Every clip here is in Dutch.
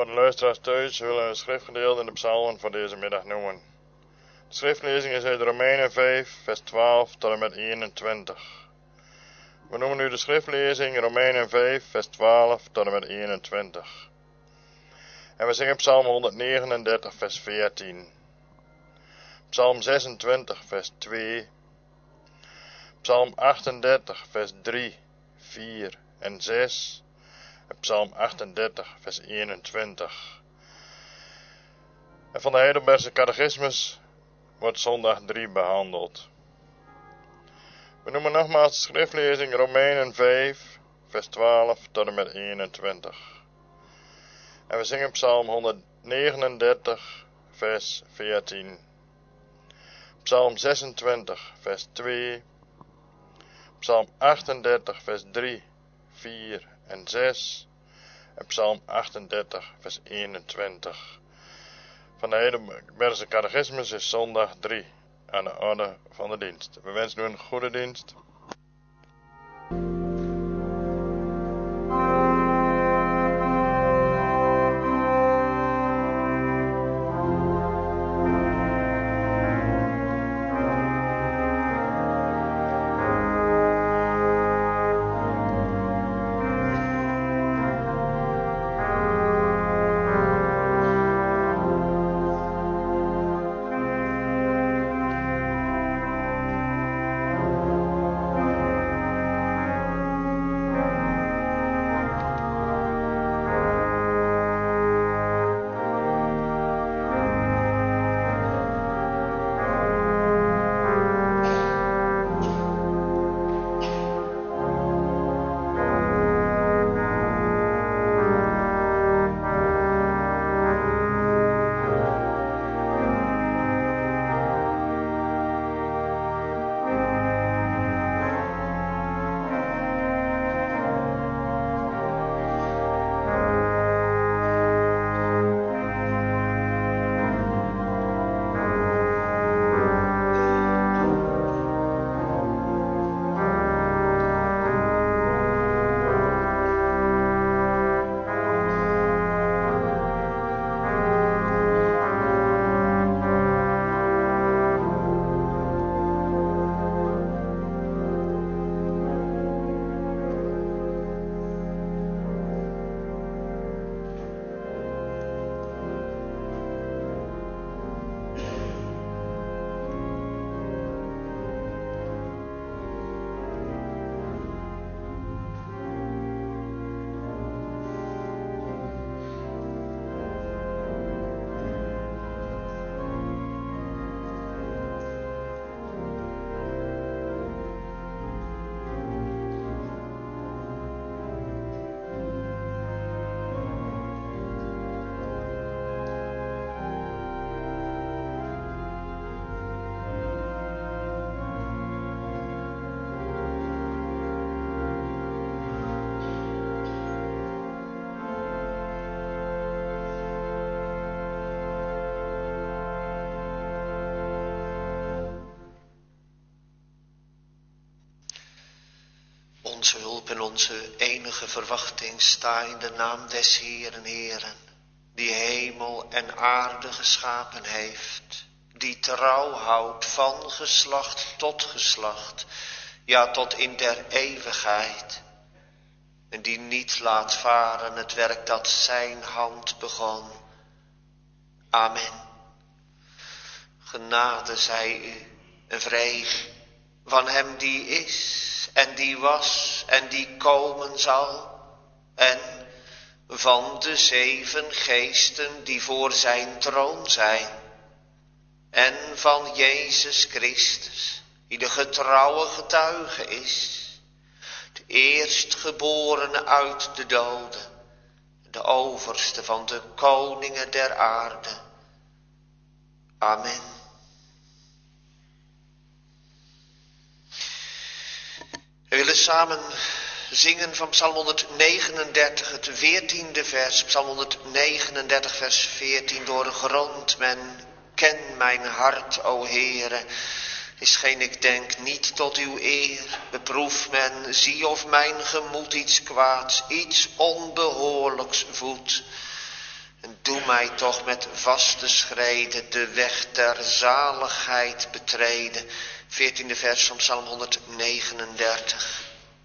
Voor de luisteraars thuis willen we een schriftgedeelte in de psalmen voor deze middag noemen. De schriftlezing is uit Romeinen 5, vers 12 tot en met 21. We noemen nu de schriftlezing Romeinen 5, vers 12 tot en met 21. En we zingen psalm 139, vers 14. Psalm 26, vers 2. Psalm 38, vers 3, 4 en 6. En psalm 38, vers 21. En van de Heidelbergse catechismus wordt zondag 3 behandeld. We noemen nogmaals de schriftlezing Romeinen 5, vers 12 tot en met 21. En we zingen psalm 139, vers 14. Psalm 26, vers 2. Psalm 38, vers 3, 4 en 6. En psalm 38, vers 21. Van de Heidelbergse catechismus is zondag 3 aan de orde van de dienst. We wensen u een goede dienst. Onze hulp en onze enige verwachting sta in de naam des Heeren, Heeren, die hemel en aarde geschapen heeft, die trouw houdt van geslacht tot geslacht, ja tot in der eeuwigheid, en die niet laat varen het werk dat zijn hand begon. Amen. Genade zij u en vrede van hem die is en die was en die komen zal, en van de 7 geesten die voor zijn troon zijn, en van Jezus Christus, die de getrouwe getuige is, de eerstgeborene uit de doden, de overste van de koningen der aarde. Amen. We willen samen zingen van Psalm 139, het 14e vers, Psalm 139, vers 14. Doorgrond men, ken mijn hart, o Heere, is geen ik denk niet tot uw eer. Beproef men, zie of mijn gemoed iets kwaads, iets onbehoorlijks voedt. En doe mij toch met vaste schreden de weg der zaligheid betreden. 14e vers van Psalm 139.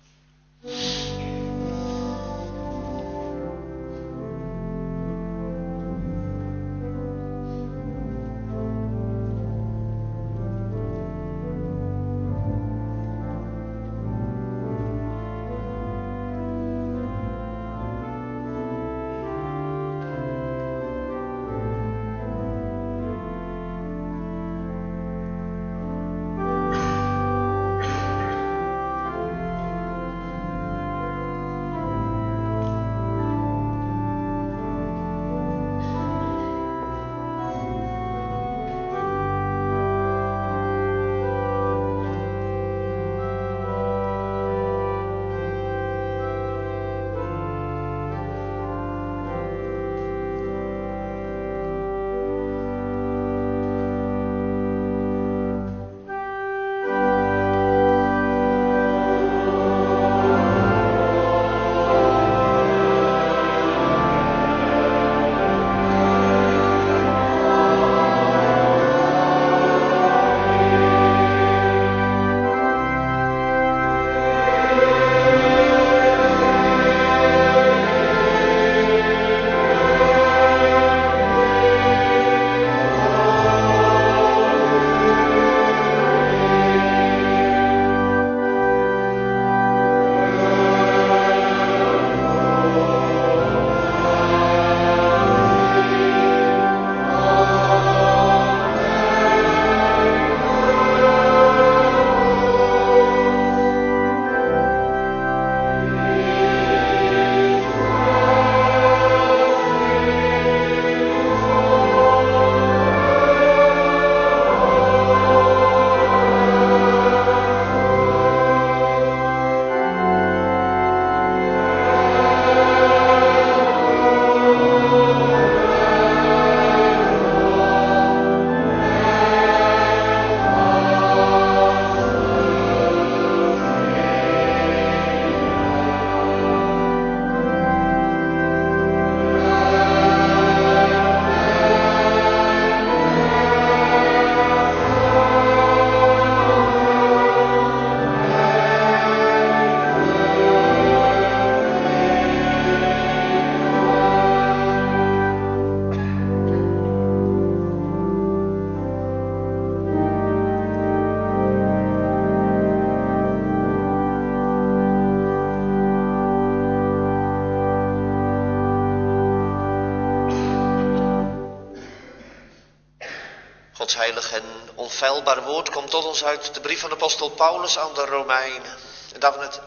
Gods heilig en onfeilbaar woord komt tot ons uit de brief van de apostel Paulus aan de Romeinen. En daarvan het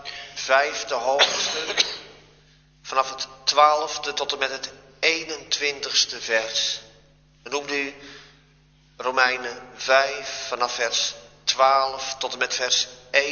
5e hoofdstuk, vanaf het 12e tot en met het 21ste vers. We noemen u Romeinen 5 vanaf vers 12 tot en met vers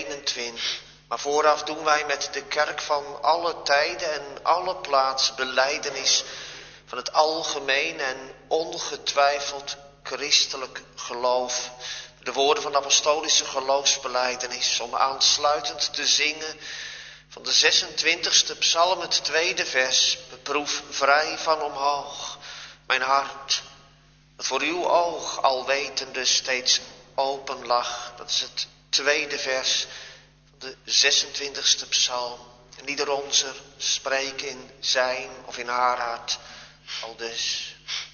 21. Maar vooraf doen wij met de kerk van alle tijden en alle plaats belijdenis van het algemeen en ongetwijfeld christelijk geloof. De woorden van de apostolische geloofsbelijdenis, om aansluitend te zingen van de 26e psalm, het 2e vers. Beproef vrij van omhoog mijn hart, dat voor uw oog alwetende steeds open lag. Dat is het 2e vers van de 26e psalm. En ieder onzer spreekt in zijn of in haar hart aldus.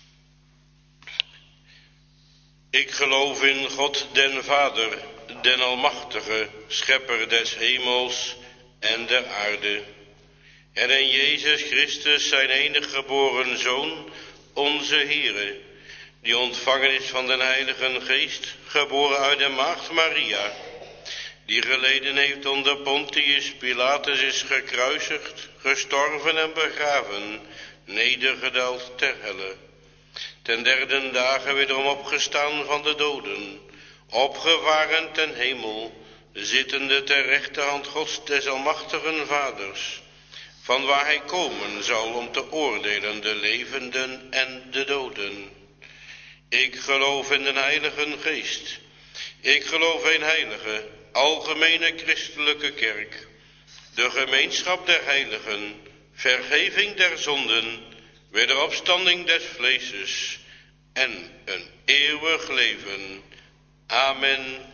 Ik geloof in God den Vader, den Almachtige, schepper des hemels en der aarde. En in Jezus Christus, zijn enige geboren Zoon, onze Heere, die ontvangen is van den Heiligen Geest, geboren uit de maagd Maria, die geleden heeft onder Pontius Pilatus, is gekruisigd, gestorven en begraven, nedergedaald ter helle. Ten 3e dagen wederom opgestaan van de doden, opgevaren ten hemel, zittende ter rechterhand Gods des almachtigen Vaders, van waar hij komen zal om te oordelen de levenden en de doden. Ik geloof in den Heiligen Geest. Ik geloof in heilige, algemene christelijke kerk, de gemeenschap der heiligen, vergeving der zonden, wederopstanding des vleeses en een eeuwig leven. Amen.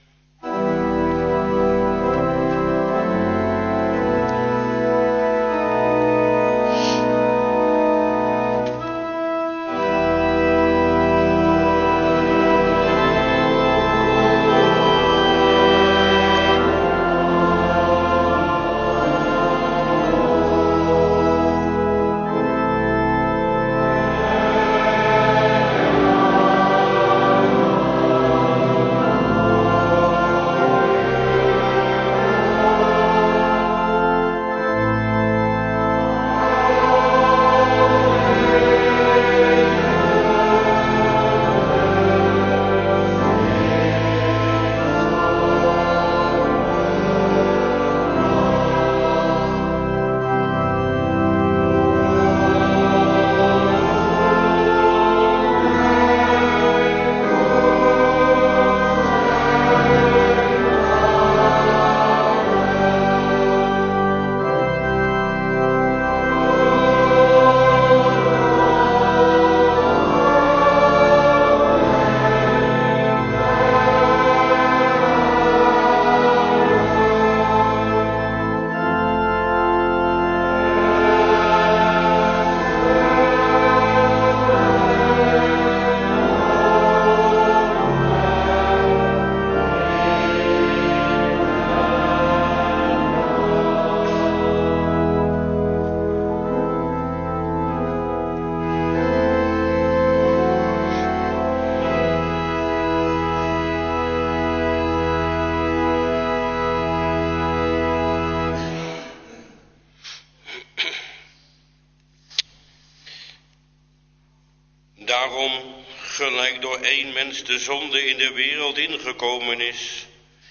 Daarom, gelijk door één mens de zonde in de wereld ingekomen is,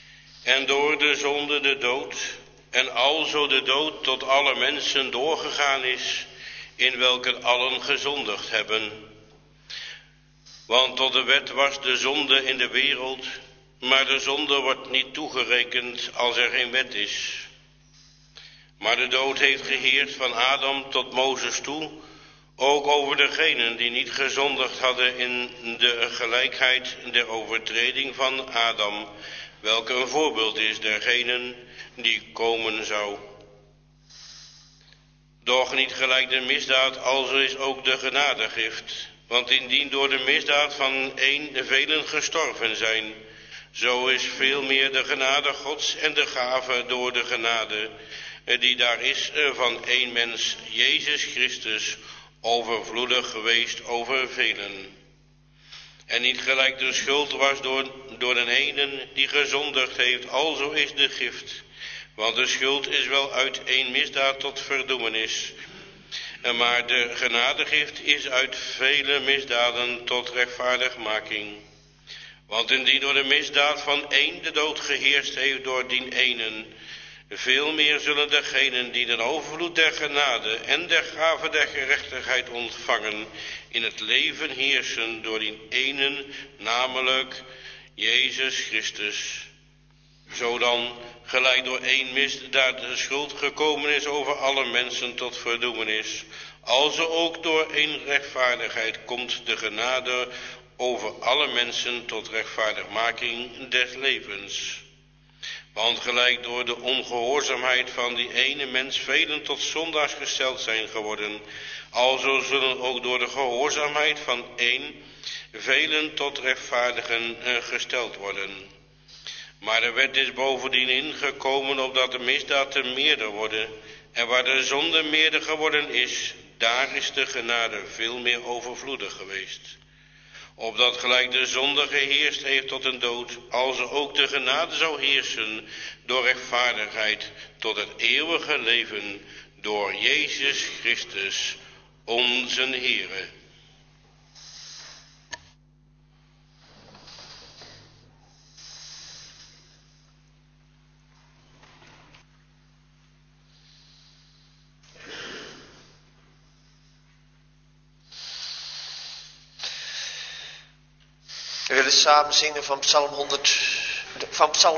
en door de zonde de dood, en alzo de dood tot alle mensen doorgegaan is, in welke allen gezondigd hebben. Want tot de wet was de zonde in de wereld, maar de zonde wordt niet toegerekend als er geen wet is. Maar de dood heeft geheerst van Adam tot Mozes toe, ook over degenen die niet gezondigd hadden in de gelijkheid der overtreding van Adam, welke een voorbeeld is dergenen die komen zou. Doch niet gelijk de misdaad, alzo is ook de genadegift. Want indien door de misdaad van één velen gestorven zijn, zo is veel meer de genade Gods en de gave door de genade, die daar is van één mens, Jezus Christus, overvloedig geweest over velen. En niet gelijk de schuld was door den enen die gezondigd heeft, alzo is de gift. Want de schuld is wel uit één misdaad tot verdoemenis. Maar de genadegift is uit vele misdaden tot rechtvaardigmaking. Want indien door de misdaad van één de dood geheerst heeft door dien enen, veel meer zullen degenen die de overvloed der genade en der gave der gerechtigheid ontvangen, in het leven heersen door die enen, namelijk Jezus Christus. Zodan, gelijk door één misdaad de schuld gekomen is over alle mensen tot verdoemenis, alzo ook door één rechtvaardigheid komt de genade over alle mensen tot rechtvaardigmaking des levens. Want gelijk door de ongehoorzaamheid van die ene mens velen tot zondaars gesteld zijn geworden, alzo zullen ook door de gehoorzaamheid van één velen tot rechtvaardigen gesteld worden. Maar de wet is bovendien ingekomen opdat de misdaad te meerder worden, en waar de zonde meerder geworden is, daar is de genade veel meer overvloedig geweest. Opdat gelijk de zonde geheerst heeft tot een dood, alzo ook de genade zou heersen door rechtvaardigheid tot het eeuwige leven, door Jezus Christus, onze Heere. We willen samen zingen van Psalm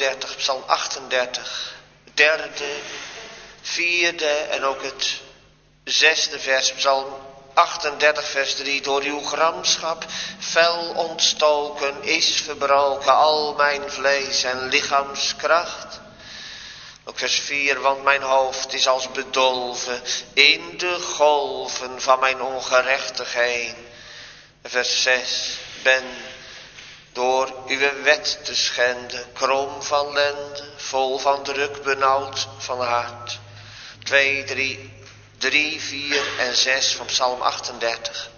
38, derde, vierde en ook het zesde vers, Psalm 38 vers 3. Door uw gramschap fel ontstoken is verbroken al mijn vlees en lichaamskracht. Ook vers 4, want mijn hoofd is als bedolven in de golven van mijn ongerechtigheid. Vers 6, ben door uw wet te schenden, krom van lende, vol van druk, benauwd van hart. 2, 3, 4 en 6 van Psalm 38.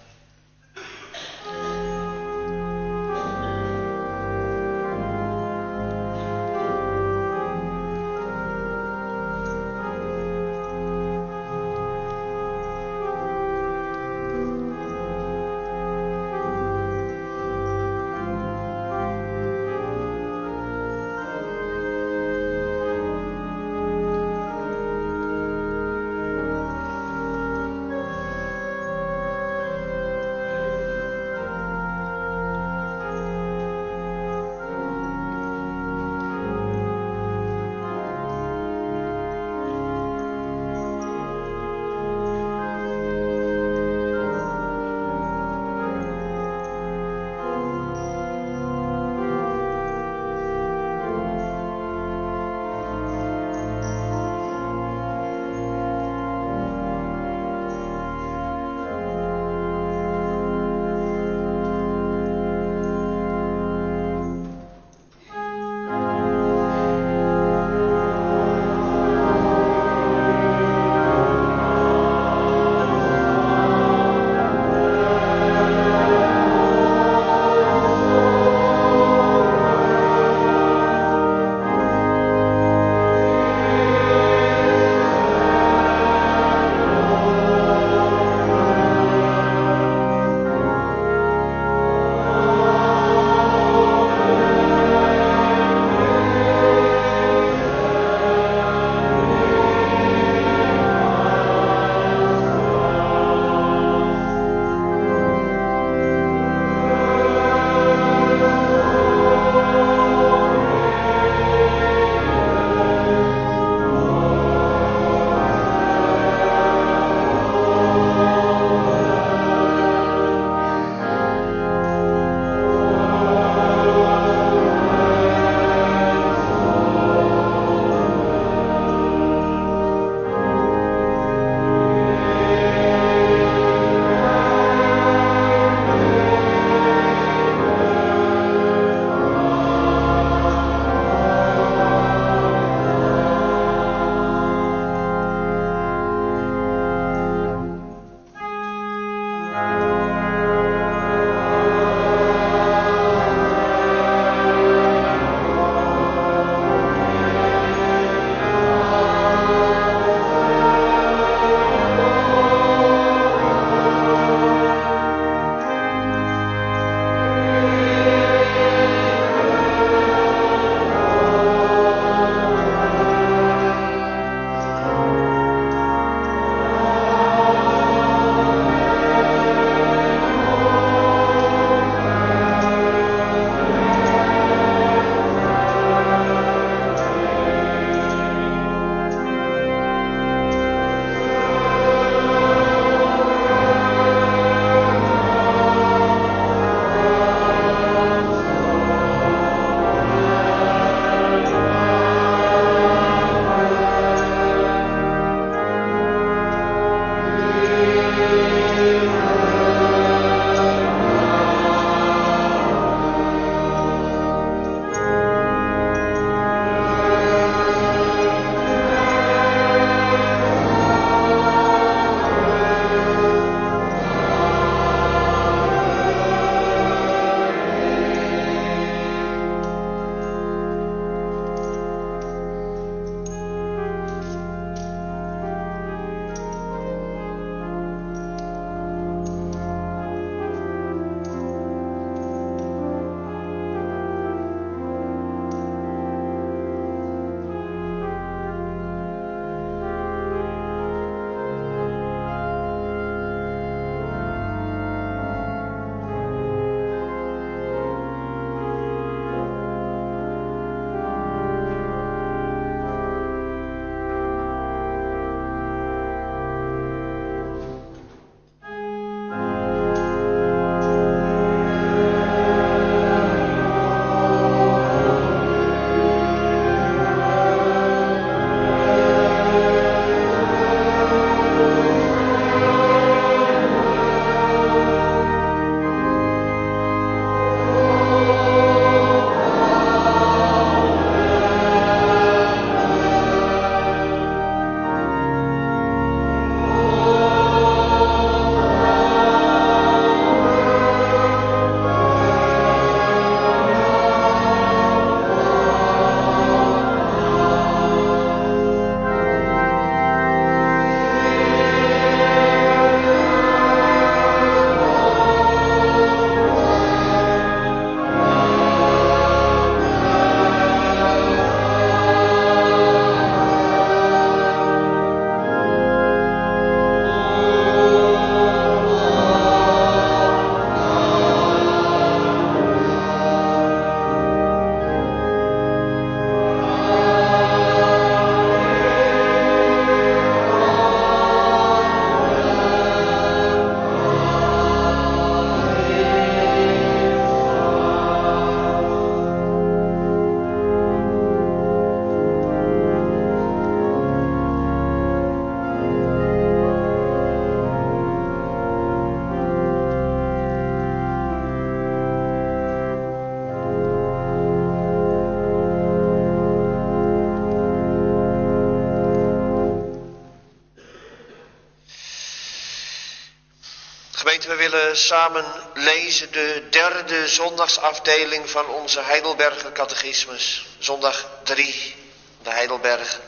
samen lezen de derde zondagsafdeling van onze Heidelberger catechismus. Zondag 3, de Heidelberg.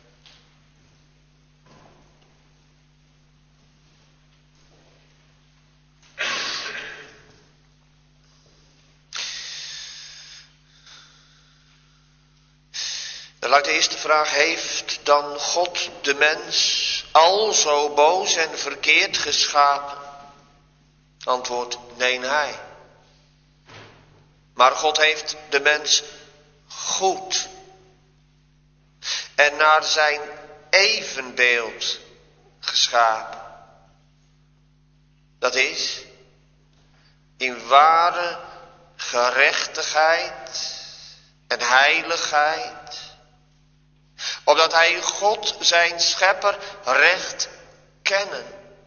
Dan luidt de eerste vraag: heeft dan God de mens al zo boos en verkeerd geschapen? Antwoord: nee, hij. Maar God heeft de mens goed en naar zijn evenbeeld geschapen. Dat is in ware gerechtigheid en heiligheid, opdat hij God zijn schepper recht kennen,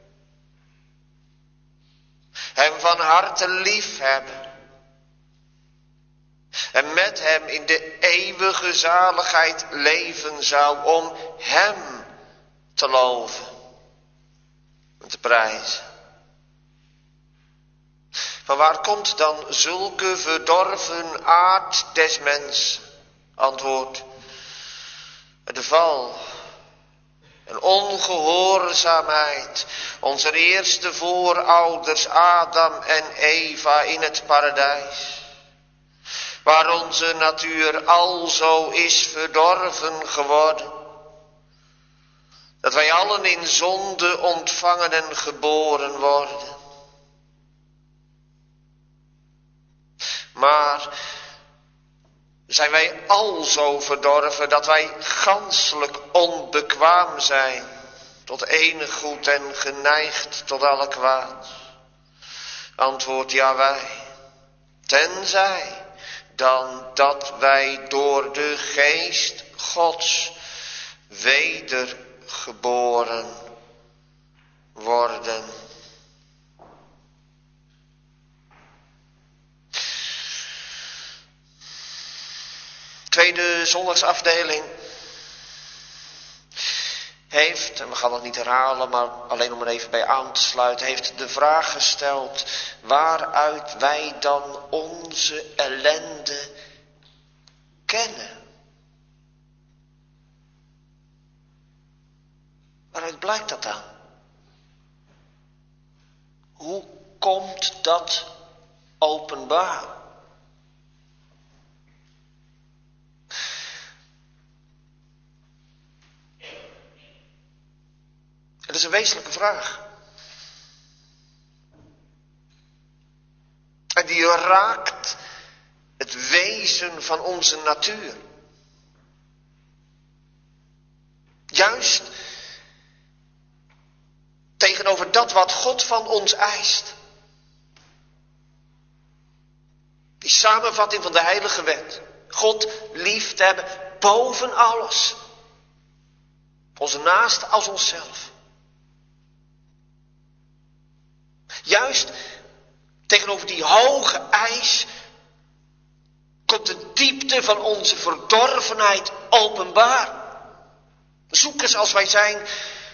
hem van harte lief hebben en met hem in de eeuwige zaligheid leven zou, om hem te loven en te prijzen. Van waar komt dan zulke verdorven aard des mensen? Antwoord: de val en ongehoorzaamheid onze eerste voorouders Adam en Eva in het paradijs, waar onze natuur alzo is verdorven geworden, dat wij allen in zonde ontvangen en geboren worden. Maar zijn wij alzo verdorven dat wij ganselijk onbekwaam zijn tot enig goed en geneigd tot alle kwaad? Antwoord: ja, wij. Tenzij dan dat wij door de geest Gods wedergeboren worden. Tweede zondagsafdeling heeft, en we gaan het niet herhalen, maar alleen om er even bij aan te sluiten, heeft de vraag gesteld waaruit wij dan onze ellende kennen. Waaruit blijkt dat dan? Hoe komt dat openbaar? Het is een wezenlijke vraag. En die raakt het wezen van onze natuur. Juist tegenover dat wat God van ons eist. Die samenvatting van de heilige wet. God lief te hebben boven alles. Onze naaste als onszelf. Juist tegenover die hoge eis komt de diepte van onze verdorvenheid openbaar. Zoekers als wij zijn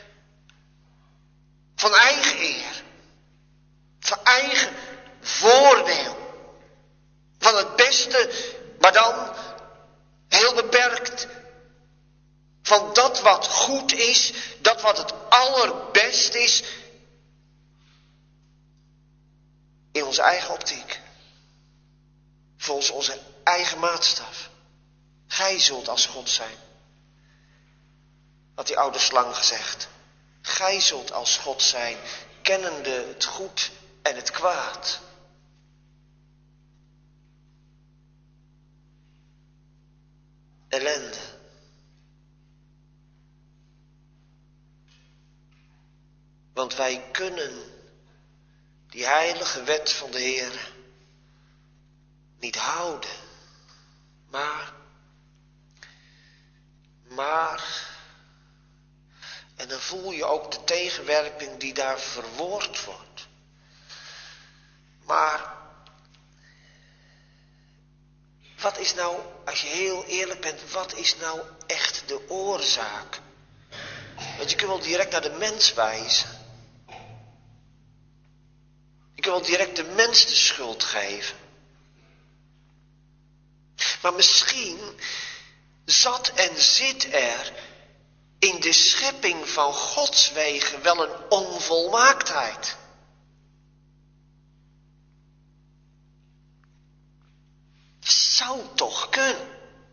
van eigen eer, van eigen voordeel, van het beste, maar dan heel beperkt van dat wat goed is, dat wat het allerbest is, in onze eigen optiek. Volgens onze eigen maatstaf. Gij zult als God zijn. Had die oude slang gezegd. Gij zult als God zijn, kennende het goed en het kwaad. Ellende. Want wij kunnen die heilige wet van de Heer niet houden. Maar, en dan voel je ook de tegenwerping die daar verwoord wordt. Maar, wat is nou, als je heel eerlijk bent, wat is nou echt de oorzaak? Want je kunt wel direct naar de mens wijzen. Je kunt wel direct de mens de schuld geven. Maar misschien zat en zit er in de schepping van Gods wegen wel een onvolmaaktheid. Zou toch kunnen.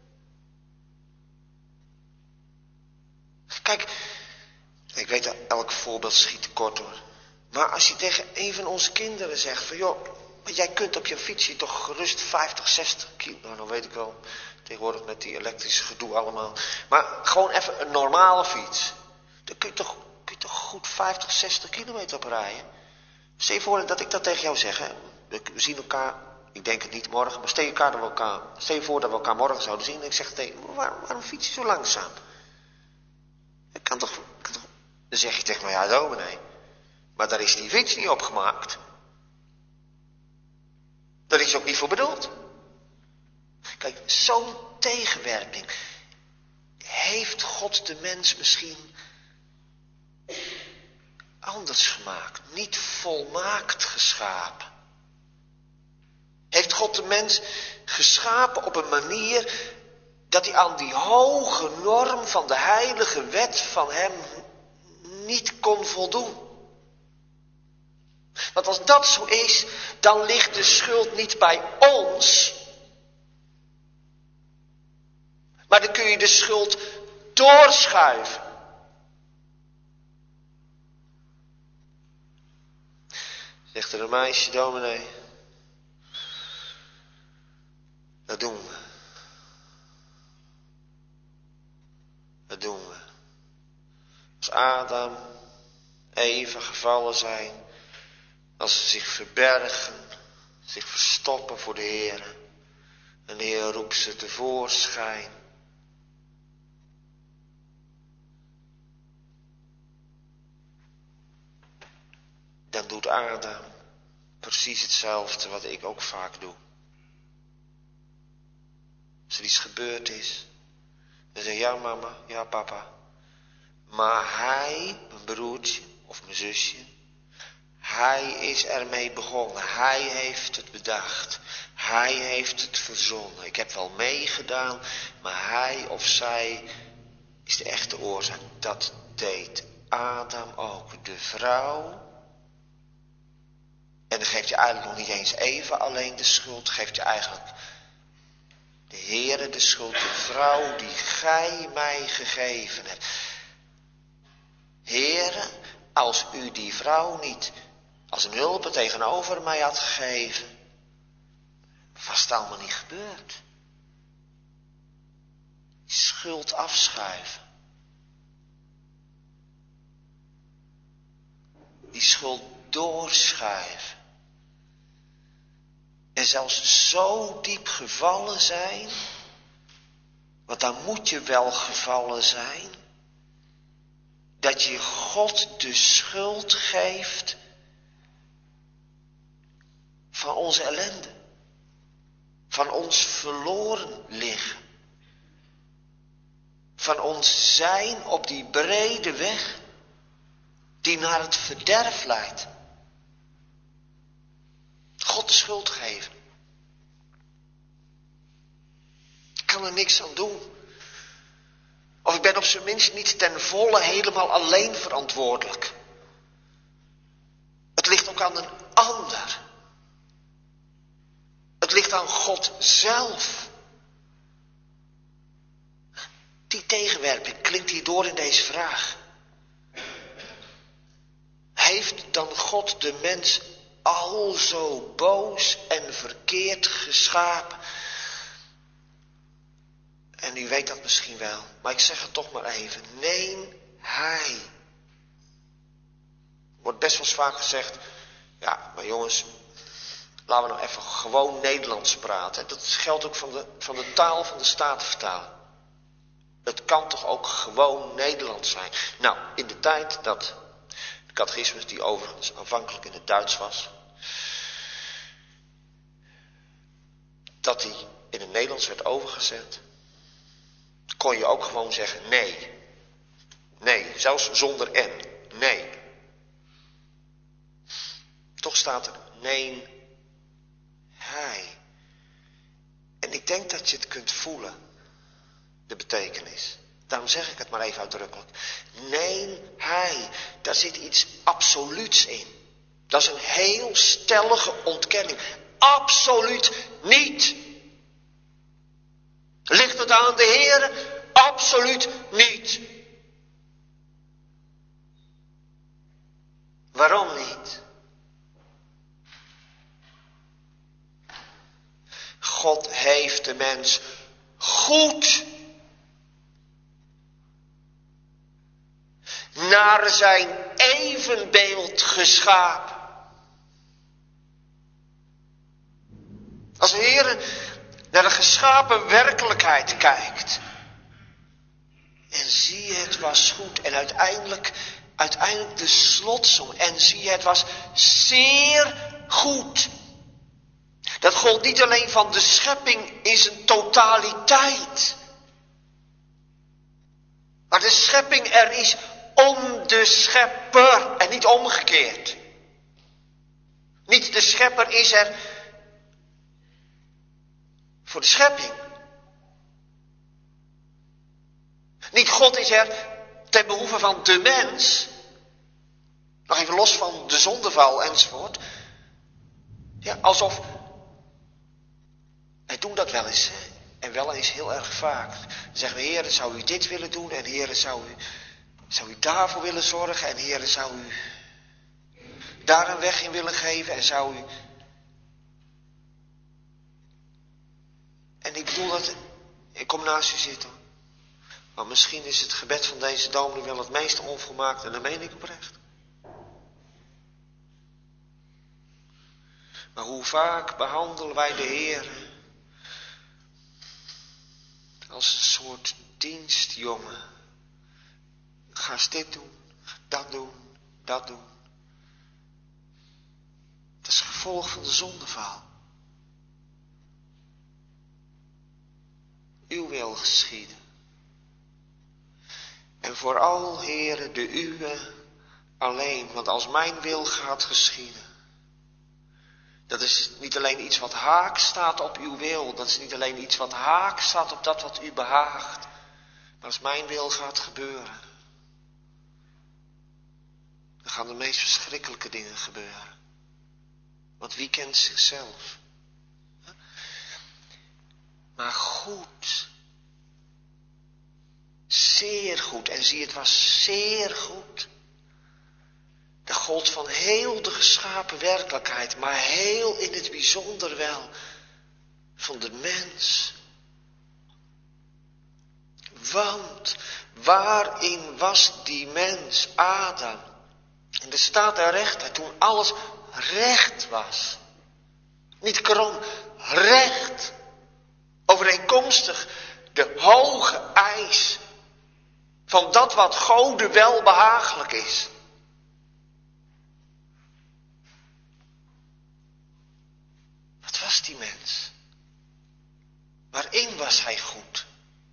Kijk, ik weet dat elk voorbeeld schiet kort hoor. Maar als je tegen een van onze kinderen zegt van joh, maar jij kunt op je fietsje toch gerust 50, 60 kilo. Nou, dan weet ik wel, tegenwoordig met die elektrische gedoe allemaal. Maar gewoon even een normale fiets. Dan kun je toch goed 50, 60 kilometer op rijden. Stel je voor dat ik dat tegen jou zeg. Hè? We zien elkaar, ik denk het niet morgen, maar stel je voor dat we elkaar morgen zouden zien. En ik zeg tegen waarom fiets je zo langzaam? Dat kan toch. Dan zeg je tegen mij, ja dominee. Maar daar is die fiets niet op gemaakt. Daar is ook niet voor bedoeld. Kijk, zo'n tegenwerping heeft God de mens misschien anders gemaakt. Niet volmaakt geschapen. Heeft God de mens geschapen op een manier dat hij aan die hoge norm van de heilige wet van hem niet kon voldoen. Want als dat zo is, dan ligt de schuld niet bij ons. Maar dan kun je de schuld doorschuiven. Zegt er een meisje, dominee. Dat doen we. Dat doen we. Als Adam, Eva gevallen zijn, als ze zich verbergen, zich verstoppen voor de Heer. En de Heer roept ze tevoorschijn. Dan doet Adam precies hetzelfde wat ik ook vaak doe. Als er iets gebeurd is, dan zeg je ja mama, ja papa. Maar hij, mijn broertje of mijn zusje, hij is ermee begonnen. Hij heeft het bedacht. Hij heeft het verzonnen. Ik heb wel meegedaan, maar hij of zij is de echte oorzaak. Dat deed Adam ook. De vrouw. En dan geeft je eigenlijk nog niet eens Eva alleen de schuld. Geeft je eigenlijk de Heere de schuld. De vrouw die gij mij gegeven hebt. Heere, als u die vrouw niet als een hulp tegenover mij had gegeven, was het allemaal niet gebeurd. Die schuld afschuiven. Die schuld doorschuiven. En zelfs zo diep gevallen zijn, want dan moet je wel gevallen zijn, dat je God de schuld geeft van onze ellende. Van ons verloren liggen. Van ons zijn op die brede weg die naar het verderf leidt. God de schuld geven. Ik kan er niks aan doen. Of ik ben op zijn minst niet ten volle helemaal alleen verantwoordelijk. Het ligt ook aan een ander. Het ligt aan God zelf. Die tegenwerping klinkt hier door in deze vraag. Heeft dan God de mens al zo boos en verkeerd geschapen? En u weet dat misschien wel, maar ik zeg het toch maar even. Nee, hij. Wordt best wel eens vaak gezegd, ja, maar jongens, laten we nou even gewoon Nederlands praten. Dat geldt ook van de taal van de Statenvertaling. Het kan toch ook gewoon Nederlands zijn. Nou, in de tijd dat de catechismus, die overigens aanvankelijk in het Duits was, dat die in het Nederlands werd overgezet, kon je ook gewoon zeggen nee. Nee, zelfs zonder en. Nee. Toch staat er nee, hij. En ik denk dat je het kunt voelen, de betekenis. Daarom zeg ik het maar even uitdrukkelijk. Nee, hij. Daar zit iets absoluuts in. Dat is een heel stellige ontkenning. Absoluut niet. Ligt het aan de Heere? Absoluut niet. Waarom niet? God heeft de mens goed naar zijn evenbeeld geschapen. Als de Heer naar de geschapen werkelijkheid kijkt. En zie het was goed. En uiteindelijk de slotsom. En zie het was zeer goed. Dat gold niet alleen van de schepping in zijn totaliteit. Maar de schepping er is om de schepper en niet omgekeerd. Niet de schepper is er voor de schepping. Niet God is er ten behoeve van de mens. Nog even los van de zondeval enzovoort. Ja, alsof. Wij doen dat wel eens. Hè? En wel eens heel erg vaak. Dan zeggen we, Heer, zou u dit willen doen? En Heer, zou u daarvoor willen zorgen? En Heer, zou u daar een weg in willen geven? En zou u. En ik bedoel dat. Ik kom naast u zitten. Maar misschien is het gebed van deze dominee wel het meest onvolmaakt. En dat meen ik oprecht. Maar hoe vaak behandelen wij de Heer als een soort dienstjongen. Ga eens dit doen, dat doen, dat doen. Dat is gevolg van de zondeval. Uw wil geschieden. En vooral, Heere, de uwe alleen. Want als mijn wil gaat geschieden. Dat is niet alleen iets wat haak staat op uw wil. Dat is niet alleen iets wat haak staat op dat wat u behaagt. Maar als mijn wil gaat gebeuren. Dan gaan de meest verschrikkelijke dingen gebeuren. Want wie kent zichzelf? Maar goed. Zeer goed. En zie, het was zeer goed. De gold van heel de geschapen werkelijkheid. Maar heel in het bijzonder wel van de mens. Want waarin was die mens, Adam? En er staat daar recht, toen alles recht was. Niet krom, recht. Overeenkomstig de hoge eis van dat wat Gode wel behagelijk is. Wat was die mens? Waarin was hij goed?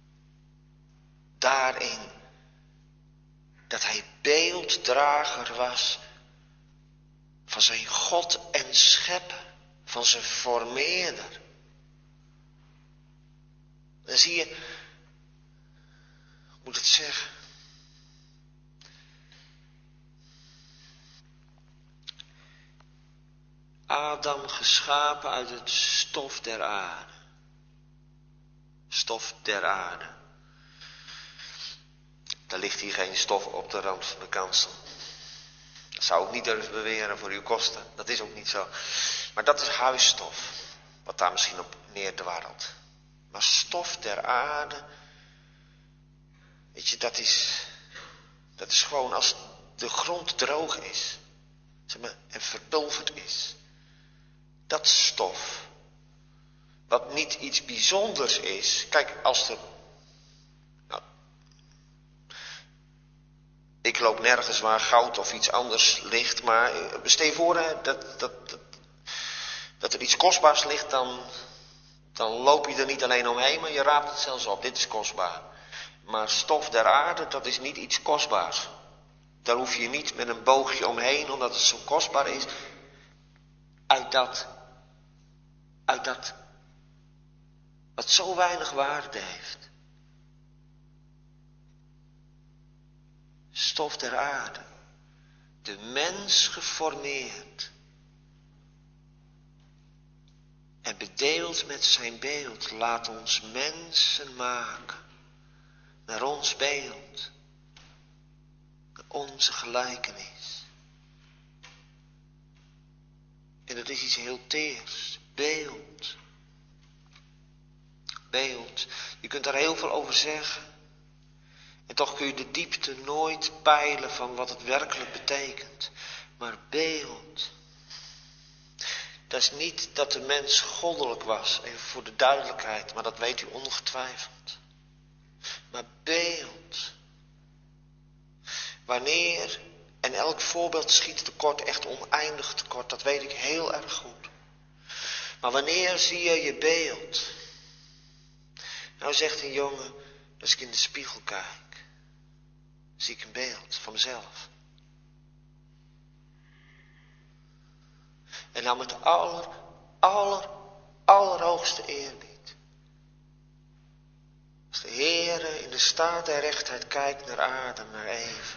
Daarin dat hij beelddrager was van zijn God en schepper, van zijn formeerder. Dan zie je, hoe moet het zeggen? Adam geschapen uit het stof der aarde. Stof der aarde. Daar ligt hier geen stof op de rand van de kansel. Dat zou ik niet durven beweren voor uw kosten. Dat is ook niet zo. Maar dat is huisstof. Wat daar misschien op neerdwarrelt. Maar stof der aarde. Weet je, dat is gewoon als de grond droog is. Zeg maar, en verpulverd is. Dat stof. Wat niet iets bijzonders is. Kijk, als er. Nou, ik loop nergens waar goud of iets anders ligt. Maar stel je voor hè, dat er iets kostbaars ligt. Dan loop je er niet alleen omheen. Maar je raapt het zelfs op. Dit is kostbaar. Maar stof der aarde, dat is niet iets kostbaars. Daar hoef je niet met een boogje omheen. Omdat het zo kostbaar is. uit dat wat zo weinig waarde heeft. Stof der aarde, de mens geformeerd en bedeeld met zijn beeld, laat ons mensen maken, naar ons beeld, naar onze gelijkenis. En dat is iets heel teers, beeld. Beeld, je kunt daar heel veel over zeggen. En toch kun je de diepte nooit peilen van wat het werkelijk betekent. Maar beeld, dat is niet dat de mens goddelijk was, even voor de duidelijkheid, maar dat weet u ongetwijfeld. Maar beeld, wanneer, en elk voorbeeld schiet tekort, echt oneindig tekort, dat weet ik heel erg goed. Maar wanneer zie je je beeld? Nou zegt een jongen, als ik in de spiegel kijk, zie ik een beeld van mezelf. En nou met de allerhoogste eerbied. Als de Heere in de staat der rechtheid kijkt naar Adam, naar Eva,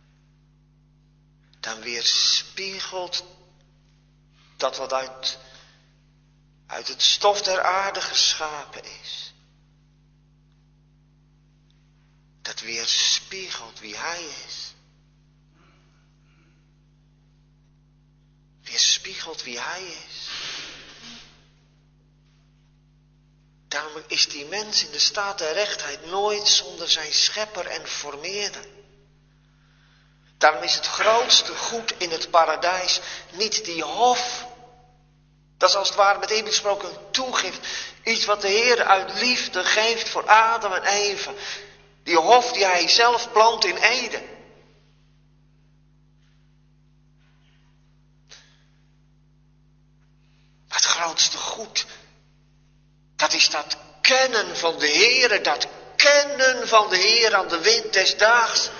dan weerspiegelt dat wat uit het stof der aarde geschapen is. Dat weerspiegelt wie hij is. Weerspiegelt wie hij is. Daarom is die mens in de staat der rechtheid nooit zonder zijn schepper en formeerder. Daarom is het grootste goed in het paradijs niet die hof. Dat is als het ware met eerlijk gesproken een toegift. Iets wat de Heer uit liefde geeft voor Adam en Eva. Die hof die hij zelf plant in Eden. Maar het grootste goed, dat is dat kennen van de Heere, dat kennen van de Heer aan de wind des daags.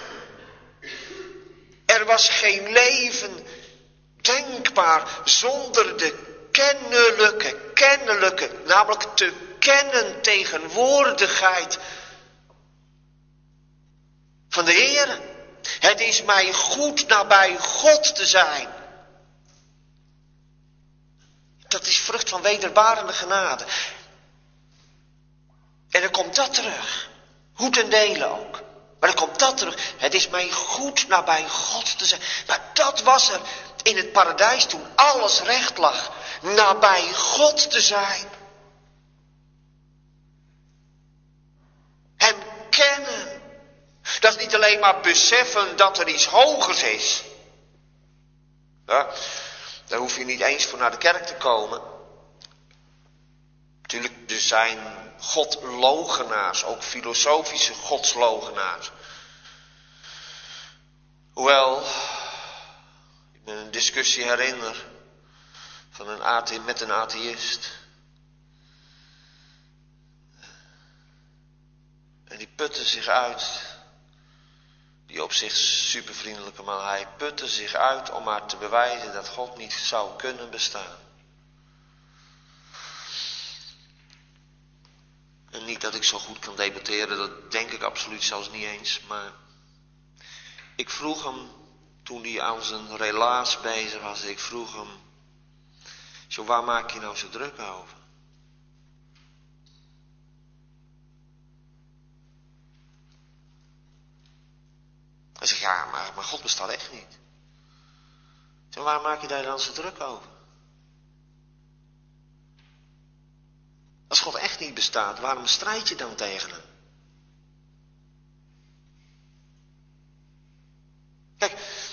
Er was geen leven denkbaar zonder de kennelijke, namelijk te kennen tegenwoordigheid van de Heere. Het is mij goed nabij God te zijn. Dat is vrucht van wederbarende genade. En dan komt dat terug. Hoe ten dele ook. Maar dan komt dat terug. Het is mij goed nabij God te zijn. Maar dat was er in het paradijs toen alles recht lag. Nabij God te zijn. Hem kennen. Dat is niet alleen maar beseffen dat er iets hogers is. Ja, daar hoef je niet eens voor naar de kerk te komen. Natuurlijk, er zijn godlogenaars, ook filosofische godslogenaars. Hoewel, ik me een discussie herinner van met een atheïst. En die putte zich uit, die op zich supervriendelijke man, hij putte zich uit om maar te bewijzen dat God niet zou kunnen bestaan. En niet dat ik zo goed kan debatteren, dat denk ik absoluut zelfs niet eens. Maar ik vroeg hem, toen hij aan zijn relaas bezig was, ik vroeg hem, zo waar maak je nou zo druk over? Hij zegt, ja, maar God bestaat echt niet. Zo waar maak je daar dan zo druk over? Als God echt niet bestaat, waarom strijd je dan tegen hem? Kijk,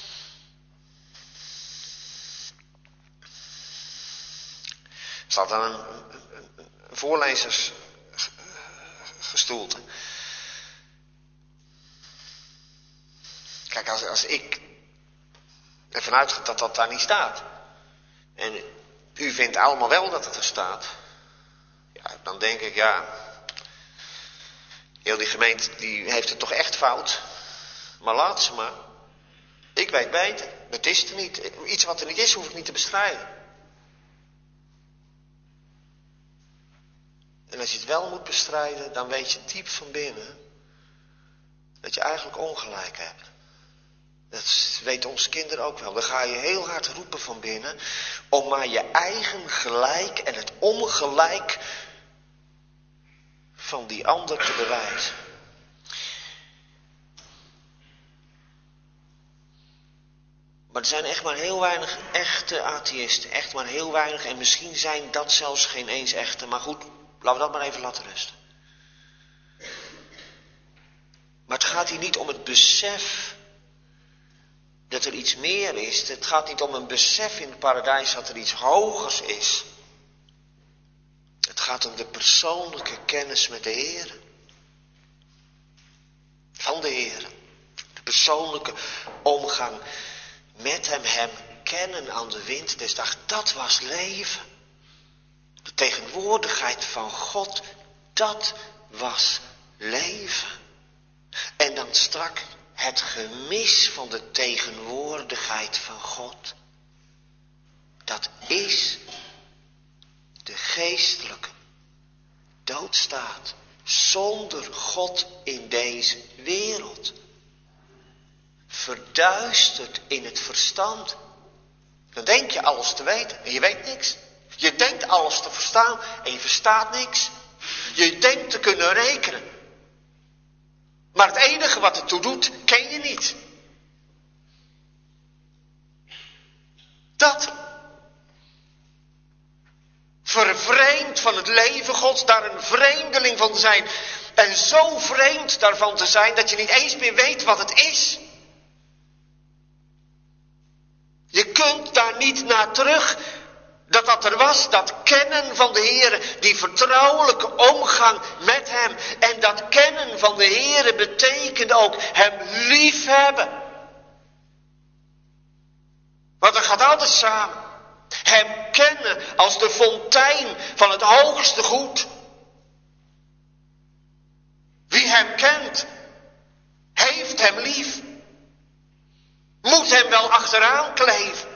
er staat dan een voorlezersgestoelte. Kijk, als ik ervan uitga dat dat daar niet staat. En u vindt allemaal wel dat het er staat. Ja, dan denk ik, ja, heel die gemeente die heeft het toch echt fout. Maar laat ze maar. Ik weet beter. Het is er niet. Iets wat er niet is, hoef ik niet te bestrijden. En als je het wel moet bestrijden, dan weet je diep van binnen dat je eigenlijk ongelijk hebt. Dat weten onze kinderen ook wel. Dan ga je heel hard roepen van binnen om maar je eigen gelijk en het ongelijk van die ander te bewijzen. Maar er zijn echt maar heel weinig echte atheïsten. Echt maar heel weinig. En misschien zijn dat zelfs geen eens echte. Maar goed, laten we dat maar even laten rusten. Maar het gaat hier niet om het besef dat er iets meer is. Het gaat niet om een besef in het paradijs dat er iets hogers is. Het gaat om de persoonlijke kennis met de Heer. Van de Heer. De persoonlijke omgang met hem kennen aan de wind des dags. Dat was leven. De tegenwoordigheid van God, dat was leven. En dan strak het gemis van de tegenwoordigheid van God. Dat is de geestelijke doodstaat zonder God in deze wereld. Verduisterd in het verstand. Dan denk je alles te weten en je weet niks. Je denkt alles te verstaan en je verstaat niks. Je denkt te kunnen rekenen. Maar het enige wat ertoe doet, ken je niet. Dat. Vervreemd van het leven Gods, daar een vreemdeling van te zijn. En zo vreemd daarvan te zijn dat je niet eens meer weet wat het is. Je kunt daar niet naar terug. Dat er was, dat kennen van de Heere, die vertrouwelijke omgang met hem. En dat kennen van de Heere betekent ook hem liefhebben. Want dat gaat altijd samen. Hem kennen als de fontein van het hoogste goed. Wie hem kent, heeft hem lief. Moet hem wel achteraan kleven.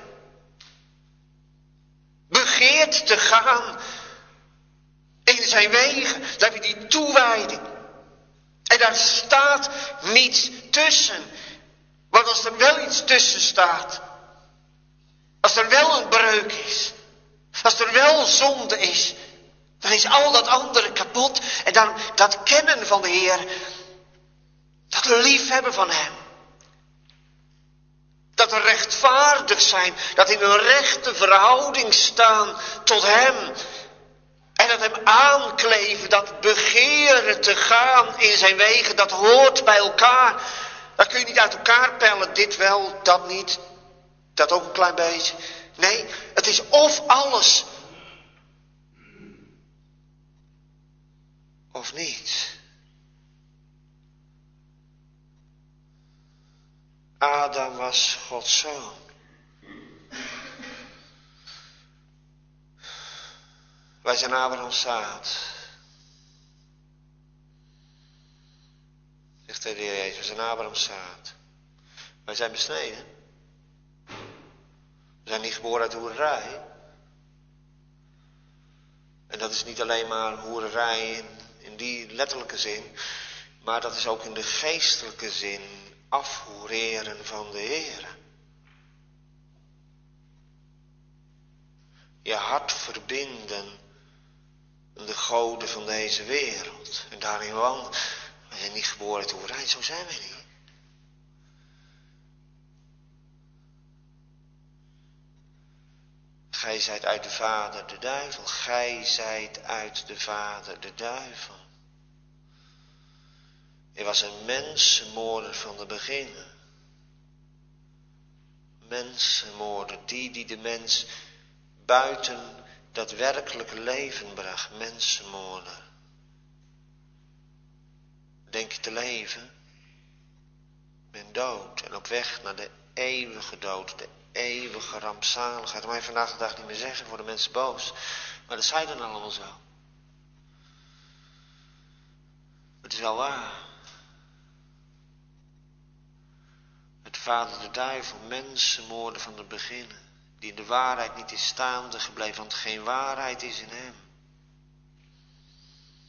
Begeert te gaan in zijn wegen. Dan heb je die toewijding. En daar staat niets tussen. Want als er wel iets tussen staat. Als er wel een breuk is. Als er wel zonde is. Dan is al dat andere kapot. En dan dat kennen van de Heer. Dat liefhebben van hem. Dat er rechtvaardig zijn. Dat in een rechte verhouding staan tot hem. En dat hem aankleven. Dat begeren te gaan in zijn wegen. Dat hoort bij elkaar. Dat kun je niet uit elkaar pellen. Dit wel, dat niet. Dat ook een klein beetje. Nee, het is of alles. Of niet. Adam was Gods zoon. Wij zijn Abrahams zaad. Zegt de Heer Jezus, wij zijn Abrahams zaad. Wij zijn besneden. We zijn niet geboren uit hoererij. En dat is niet alleen maar hoererij in die letterlijke zin. Maar dat is ook in de geestelijke zin afhoereren van de Heer. Je hart verbinden aan de goden van deze wereld. En daarin wandelen. We zijn niet geboren uit hoererij, zo zijn we niet. Gij zijt uit de vader de duivel. Gij zijt uit de vader de duivel. Hij was een mensenmoorder van de beginnen. Mensenmoorder, die de mens buiten dat werkelijke leven bracht. Mensenmoorder. Denk je te leven? Ik ben dood en op weg naar de eeuwige dood, de eeuwige rampzaligheid. Dat mag je vandaag de dag niet meer zeggen, voor de mensen boos. Maar dat zei dan allemaal zo. Het is wel waar. Het vader de duivel, mensenmoorden van het begin, die in de waarheid niet is staande gebleven, want geen waarheid is in hem.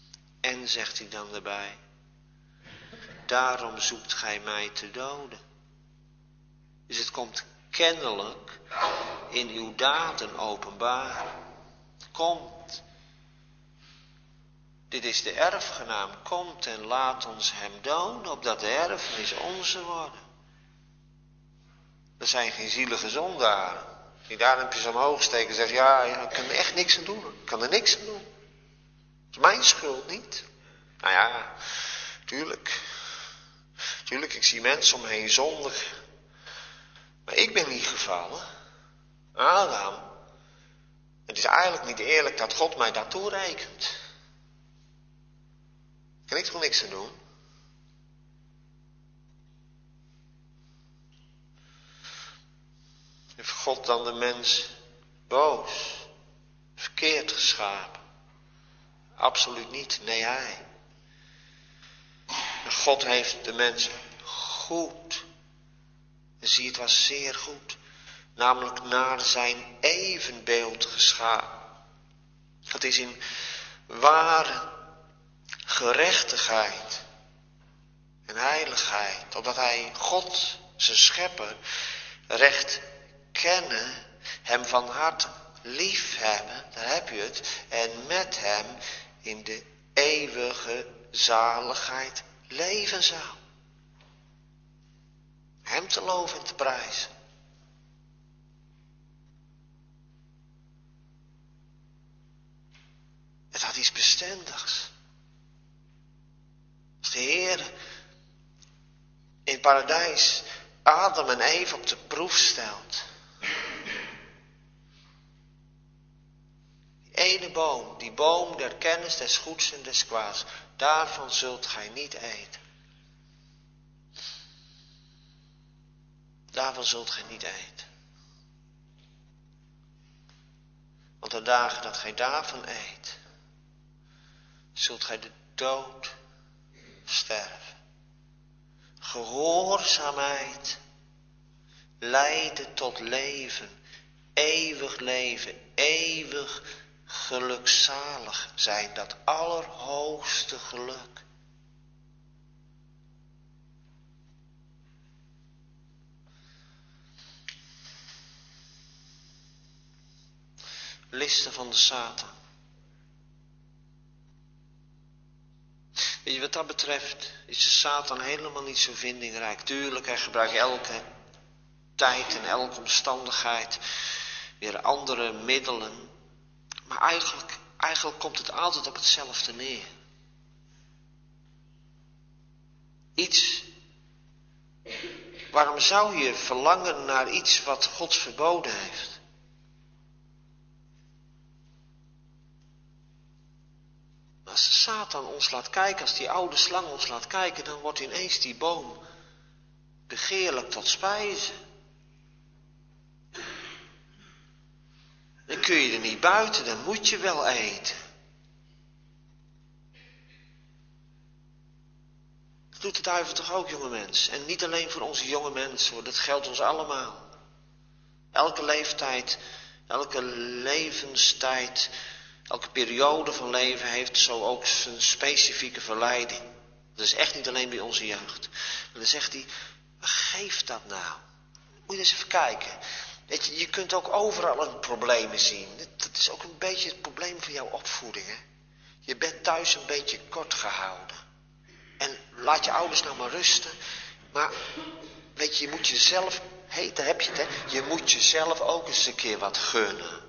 En, zegt hij dan erbij, daarom zoekt gij mij te doden. Dus het komt kennelijk in uw daden openbaar. Komt. Dit is de erfgenaam. Komt en laat ons hem doden, opdat de erfenis onze worden. Dat zijn geen zielige zondaren. Die daarempjes omhoog steken en zeggen, ja, ik kan er echt niks aan doen. Ik kan er niks aan doen. Dat is mijn schuld niet. Nou ja, tuurlijk. Tuurlijk, ik zie mensen om me heen zondig. Maar ik ben niet gevallen. Adam. Het is eigenlijk niet eerlijk dat God mij daartoe rekent. Daar kan ik toch niks aan doen? Heeft God dan de mens boos, verkeerd geschapen? Absoluut niet, nee, hij. En God heeft de mens goed. En zie, het was zeer goed. Namelijk naar zijn evenbeeld geschapen. Het is in ware gerechtigheid en heiligheid. Opdat hij God, zijn schepper, recht kennen, hem van hart lief hebben, daar heb je het, en met hem in de eeuwige zaligheid leven zou. Hem te loven en te prijzen. Het had iets bestendigs. Als de Heer in het paradijs Adam en Eva op de proef stelt. Die ene boom, die boom der kennis des goeds en des kwaads, daarvan zult gij niet eten. Daarvan zult gij niet eten. Want de dagen dat gij daarvan eet, zult gij de dood sterven. Gehoorzaamheid leiden tot leven, eeuwig gelukzalig zijn, dat allerhoogste geluk. Listen van de Satan. Weet je, wat dat betreft is de Satan helemaal niet zo vindingrijk. Tuurlijk, hij gebruikt elke tijd en elke omstandigheid weer andere middelen. Maar eigenlijk komt het altijd op hetzelfde neer. Iets. Waarom zou je verlangen naar iets wat God verboden heeft? Als de Satan ons laat kijken, als die oude slang ons laat kijken, dan wordt ineens die boom begeerlijk tot spijze. Dan kun je er niet buiten, dan moet je wel eten. Dat doet de duivel toch ook, jonge mensen? En niet alleen voor onze jonge mensen, hoor, dat geldt ons allemaal. Elke leeftijd, elke levenstijd, elke periode van leven heeft zo ook zijn specifieke verleiding. Dat is echt niet alleen bij onze jeugd. Maar dan zegt hij, wat geeft dat nou? Moet je eens even kijken. Weet je kunt ook overal een probleem zien. Dat is ook een beetje het probleem van jouw opvoeding. Hè? Je bent thuis een beetje kort gehouden. En laat je ouders nou maar rusten. Maar weet je moet jezelf, daar heb je het, hè? Je moet jezelf ook eens een keer wat gunnen.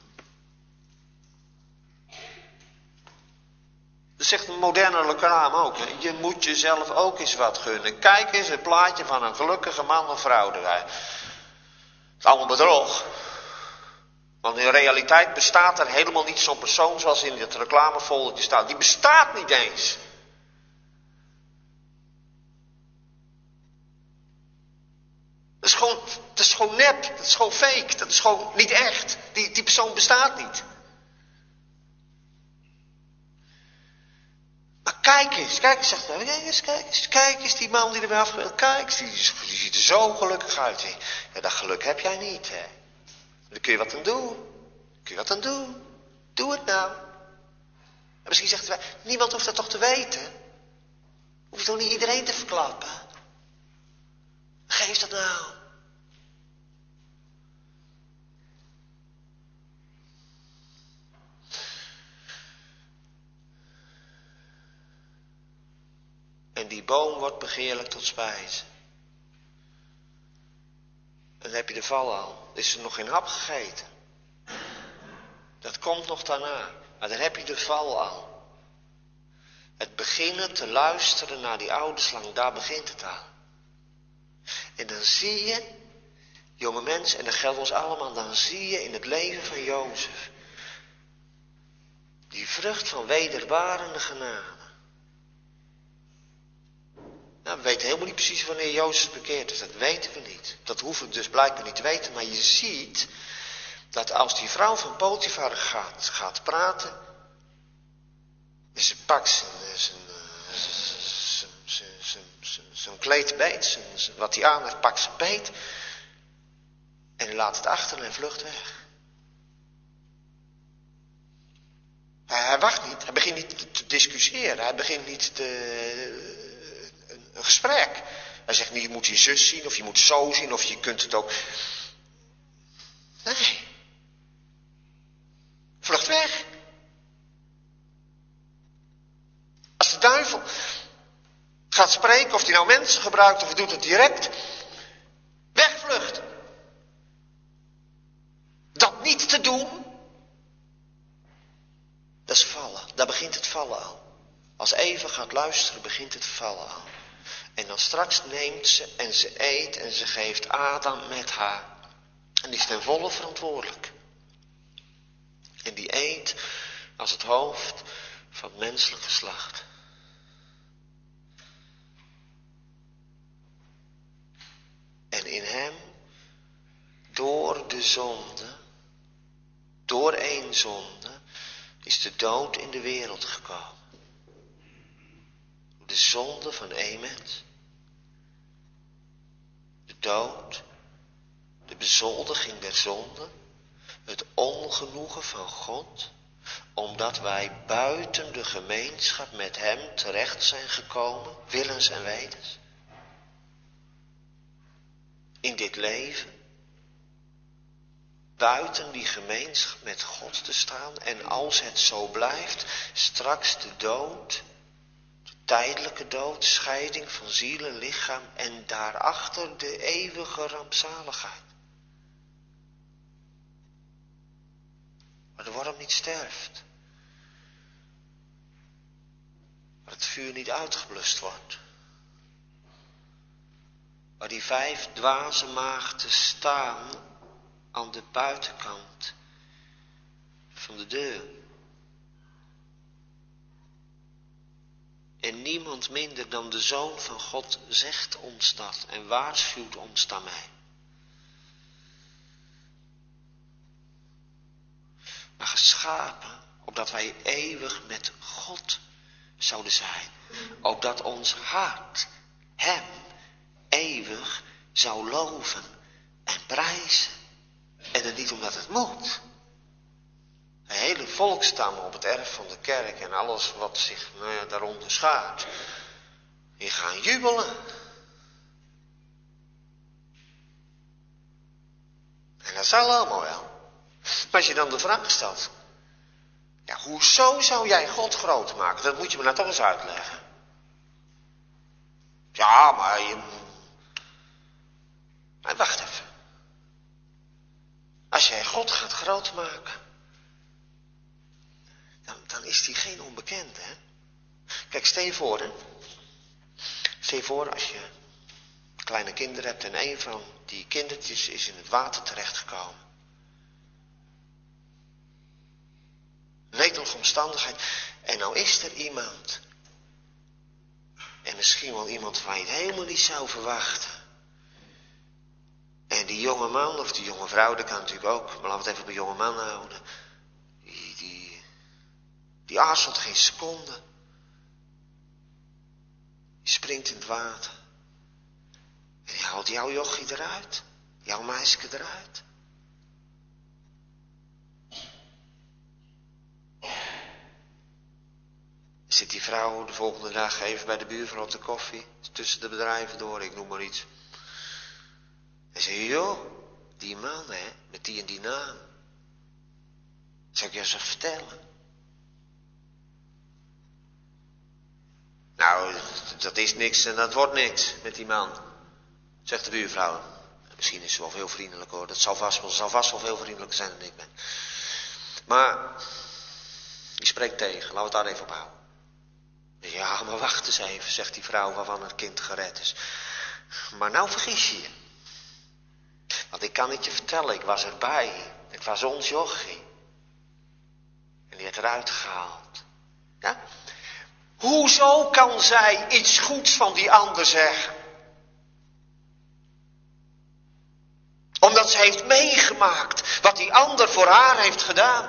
Dat zegt een moderne reclame ook. Hè? Je moet jezelf ook eens wat gunnen. Kijk eens het plaatje van een gelukkige man of vrouw erbij. Het is allemaal bedrog. Want in realiteit bestaat er helemaal niet zo'n persoon zoals in het reclamefoldertje staat. Die bestaat niet eens. Dat is gewoon nep. Dat is gewoon fake. Dat is gewoon niet echt. Die persoon bestaat niet. Maar kijk eens, zegt hij. Kijk eens, die man die erbij afgebeeld. Kijk eens, die ziet er zo gelukkig uit. Ja, dat geluk heb jij niet, hè. Daar kun je wat aan doen. Doe het nou. En misschien zegt wij, niemand hoeft dat toch te weten? Hoef je toch niet iedereen te verklappen? Geef dat nou. En die boom wordt begeerlijk tot spijze. En dan heb je de val al. Er is er nog geen hap gegeten. Dat komt nog daarna. Maar dan heb je de val al. Het beginnen te luisteren naar die oude slang, daar begint het al. En dan zie je, jonge mensen, en dat geldt ons allemaal, dan zie je in het leven van Jozef die vrucht van wederbarende genade. Nou, we weten helemaal niet precies wanneer Jozef bekeerd is, dat weten we niet. Dat hoeven we dus blijkbaar niet te weten, maar je ziet dat als die vrouw van Potifar gaat praten, en ze pakt zijn kleed beet, wat hij aan heeft, pakt ze beet, en hij laat het achter en vlucht weg. Hij wacht niet, hij begint niet te discussiëren, hij begint niet een gesprek. Hij zegt niet, je moet je zus zien, of je moet zo zien, of je kunt het ook. Nee. Vlucht weg. Als de duivel gaat spreken, of hij nou mensen gebruikt, of hij doet het direct, wegvlucht. Dat niet te doen, dat is vallen. Daar begint het vallen al. Als Eva gaat luisteren, begint het vallen al. En dan straks neemt ze en ze eet en ze geeft Adam met haar. En die is ten volle verantwoordelijk. En die eet als het hoofd van het menselijk geslacht. En in hem, door de zonde, door één zonde, is de dood in de wereld gekomen. De zonde van één mens. De dood, de bezoldiging der zonde, het ongenoegen van God, omdat wij buiten de gemeenschap met hem terecht zijn gekomen, willens en wetens. In dit leven, buiten die gemeenschap met God te staan en als het zo blijft, straks de dood, tijdelijke dood, scheiding van ziel en lichaam en daarachter de eeuwige rampzaligheid. Waar de worm niet sterft. Waar het vuur niet uitgeblust wordt. Waar die 5 dwaze maagden staan aan de buitenkant van de deur. En niemand minder dan de Zoon van God zegt ons dat en waarschuwt ons daarmee. Maar geschapen, opdat wij eeuwig met God zouden zijn. Opdat ons hart hem eeuwig zou loven en prijzen. En dat niet omdat het moet. De hele volkstammen op het erf van de kerk en alles wat zich daaronder schaart. Die gaan jubelen. En dat zal allemaal wel. Maar als je dan de vraag stelt. Ja, hoezo zou jij God groot maken? Dat moet je me nou toch eens uitleggen. Ja, maar Maar wacht even. Als jij God gaat groot maken. Dan is die geen onbekende, hè. Kijk, stel je voor, hè. Stel je voor als je kleine kinderen hebt en een van die kindertjes is in het water terechtgekomen. Netelige omstandigheid. En nou is er iemand. En misschien wel iemand waar je het helemaal niet zou verwachten. En die jonge man of die jonge vrouw, dat kan natuurlijk ook. Maar laten we het even op een jonge man houden. Die aarzelt geen seconde. Die springt in het water. En die haalt jouw jochie eruit. Jouw meisje eruit. Zit die vrouw de volgende dag even bij de buurvrouw op de koffie, tussen de bedrijven door, ik noem maar iets. En zei, joh, die man hè, met die en die naam. Zou ik je eens even vertellen? Nou, dat is niks en dat wordt niks met die man, zegt de buurvrouw. Misschien is ze wel veel vriendelijker hoor, dat zal vast wel veel vriendelijker zijn dan ik ben. Maar, die spreekt tegen, laten we het daar even op houden. Ja, maar wacht eens even, zegt die vrouw waarvan het kind gered is. Maar nou vergis je je. Want ik kan het je vertellen, ik was erbij. Het was ons jochie. En die werd eruit gehaald. Ja? Hoezo kan zij iets goeds van die ander zeggen? Omdat ze heeft meegemaakt wat die ander voor haar heeft gedaan.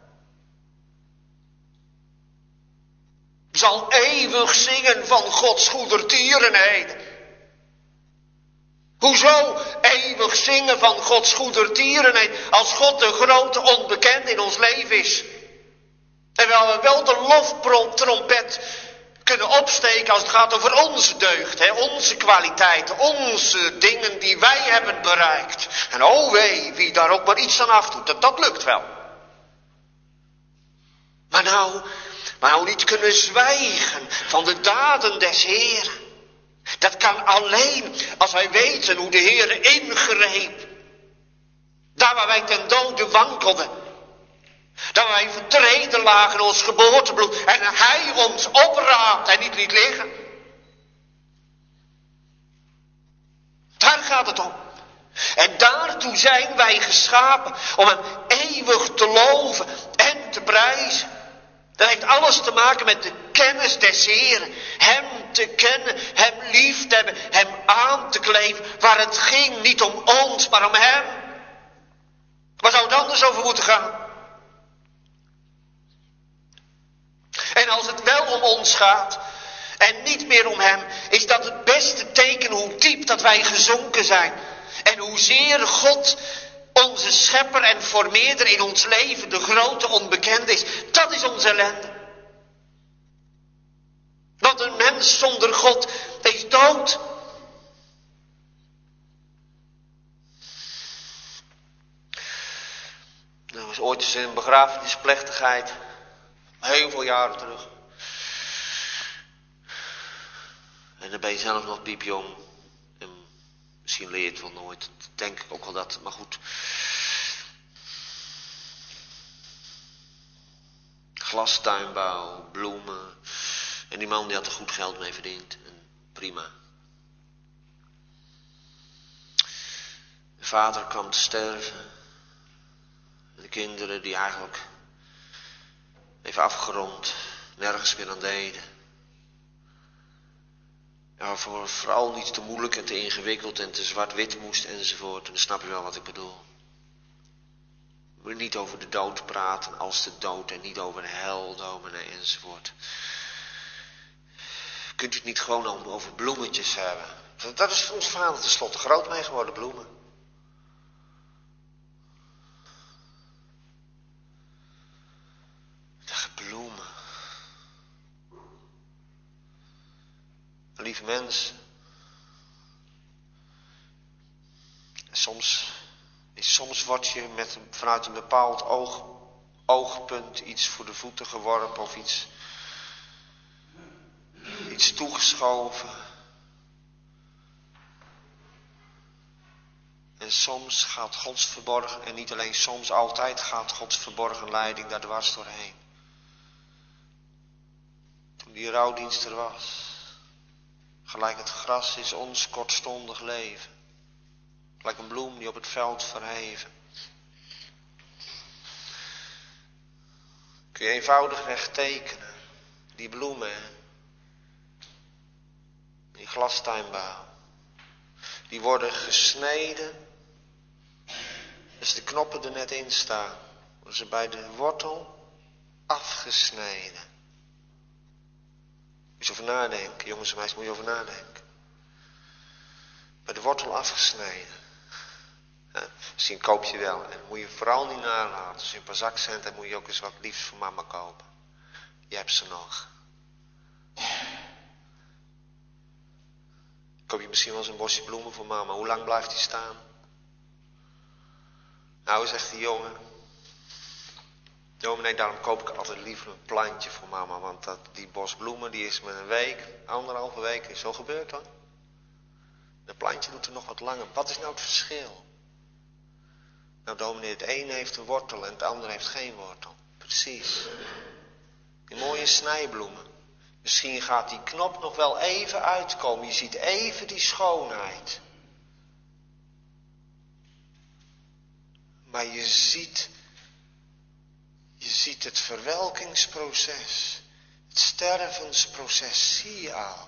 Zal eeuwig zingen van Gods goedertierenheden. Hoezo eeuwig zingen van Gods goedertierenheid als God de grote onbekende in ons leven is? Terwijl we wel de loftrompet kunnen opsteken als het gaat over onze deugd, hè, onze kwaliteiten, onze dingen die wij hebben bereikt. En oh wee, wie daar ook maar iets aan afdoet, dat lukt wel. Maar nou niet kunnen zwijgen van de daden des Heeren. Dat kan alleen als wij weten hoe de Heer ingreep. Daar waar wij ten dode wankelden. Daar waar wij vertreden lagen in ons geboortebloed. En Hij ons opraapte en niet liet liggen. Daar gaat het om. En daartoe zijn wij geschapen. Om Hem eeuwig te loven en te prijzen. Dat heeft alles te maken met de kennis des Heeren. Hem te kennen, Hem lief te hebben, Hem aan te kleven. Waar het ging niet om ons, maar om Hem. Waar zou het anders over moeten gaan? En als het wel om ons gaat en niet meer om Hem, is dat het beste teken hoe diep dat wij gezonken zijn. En hoezeer God, onze schepper en formeerder in ons leven, de grote onbekende is. Dat is onze ellende. Want een mens zonder God is dood. Er was ooit eens een begrafenisplechtigheid. Heel veel jaren terug. En dan ben je zelf nog piepjong. En misschien leer je het wel nooit. Dat denk ik ook wel dat. Maar goed. Glastuinbouw, bloemen. En die man die had er goed geld mee verdiend. En prima. De vader kwam te sterven. En de kinderen die eigenlijk even afgerond, nergens meer aan deden. Ja, vooral niet te moeilijk en te ingewikkeld en te zwart-wit moest enzovoort. En dan snap je wel wat ik bedoel. We moeten niet over de dood praten als de dood en niet over de hel, dominee enzovoort. Kunt u het niet gewoon over bloemetjes hebben? Dat is ons vader tenslotte groot mee geworden, bloemen. Bloemen. Lieve mensen. Soms word je vanuit een bepaald oogpunt iets voor de voeten geworpen of iets toegeschoven. En soms gaat Gods verborgen, en niet alleen soms, altijd gaat Gods verborgen leiding daar dwars doorheen. Toen die rouwdienst er was, gelijk het gras is ons kortstondig leven. Gelijk een bloem die op het veld verheven. Kun je eenvoudigweg tekenen, die bloemen, die glastuinbouw, die worden gesneden. Als de knoppen er net in staan, worden ze bij de wortel afgesneden. Moet je over nadenken, jongens en meisjes, moet je over nadenken. Bij de wortel afgesneden. Ja, misschien koop je wel, en moet je vooral niet nalaten. Als je een paar zakcenten hebt, moet je ook eens wat liefs voor mama kopen. Je hebt ze nog. Koop je misschien wel eens een bosje bloemen voor mama. Hoe lang blijft die staan? Nou, zegt die jongen. Dominee, daarom koop ik altijd liever een plantje voor mama. Want die bos bloemen, die is met een week, 1,5 week, is zo gebeurd hoor. Dat plantje doet er nog wat langer. Wat is nou het verschil? Nou, dominee, het een heeft een wortel en het ander heeft geen wortel. Precies. Die mooie snijbloemen. Misschien gaat die knop nog wel even uitkomen. Je ziet even die schoonheid. Maar je ziet het verwelkingsproces. Het stervensproces zie je al.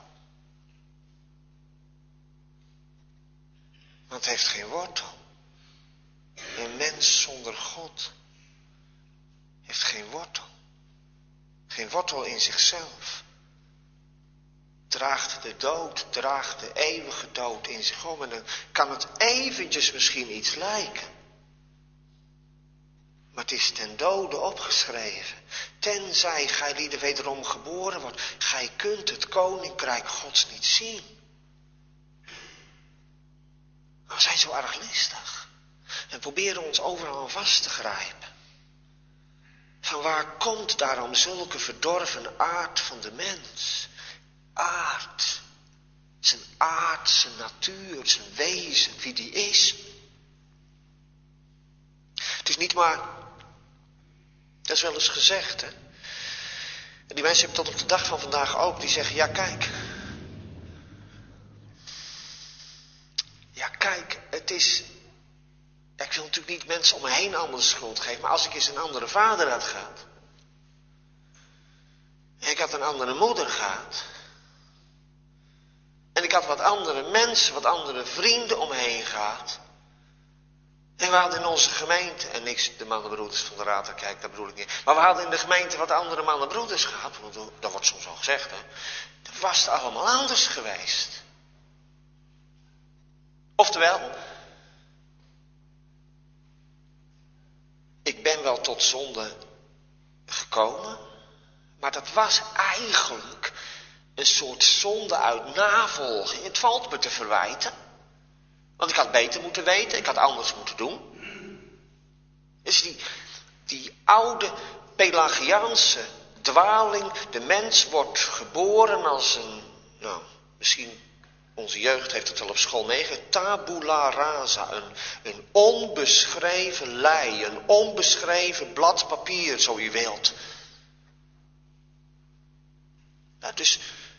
Want het heeft geen wortel. Een mens zonder God heeft geen wortel. Geen wortel in zichzelf. Draagt de dood, draagt de eeuwige dood in zich om. En dan kan het eventjes misschien iets lijken. Maar het is ten dode opgeschreven. Tenzij gij lieden wederom geboren wordt. Gij kunt het koninkrijk Gods niet zien. We zijn zo erg listig. En proberen ons overal aan vast te grijpen. Van waar komt daarom zulke verdorven aard van de mens? Aard. Zijn natuur, zijn wezen, wie die is. Het is niet maar, dat is wel eens gezegd, hè. En die mensen hebben tot op de dag van vandaag ook, die zeggen, ja kijk, het is, ja, ik wil natuurlijk niet mensen om me heen andere schuld geven, maar als ik eens een andere vader had gehad, en ik had een andere moeder gehad, en ik had wat andere mensen, wat andere vrienden om me heen gehad, en we hadden in onze gemeente, en niks de mannenbroeders van de Raad, kijk, dat bedoel ik niet. Maar we hadden in de gemeente wat andere mannenbroeders gehad. Want dat wordt soms al gezegd, hè. Dat was het allemaal anders geweest. Oftewel, ik ben wel tot zonde gekomen. Maar dat was eigenlijk een soort zonde uit navolging. Het valt me te verwijten. Want ik had beter moeten weten, ik had anders moeten doen. Dus die oude Pelagiaanse dwaling, de mens wordt geboren als een, nou, misschien onze jeugd heeft het wel op school meegegeven, tabula rasa, een onbeschreven lei, een onbeschreven blad papier, zo u wilt. Nou, dus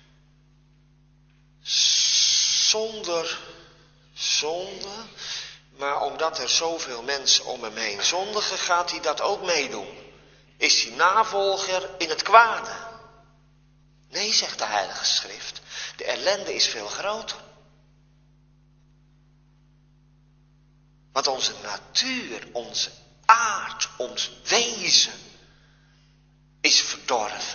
zonder zonde, maar omdat er zoveel mensen om hem heen zondigen, gaat hij dat ook meedoen. Is hij navolger in het kwade? Nee, zegt de Heilige Schrift. De ellende is veel groter. Want onze natuur, onze aard, ons wezen is verdorven.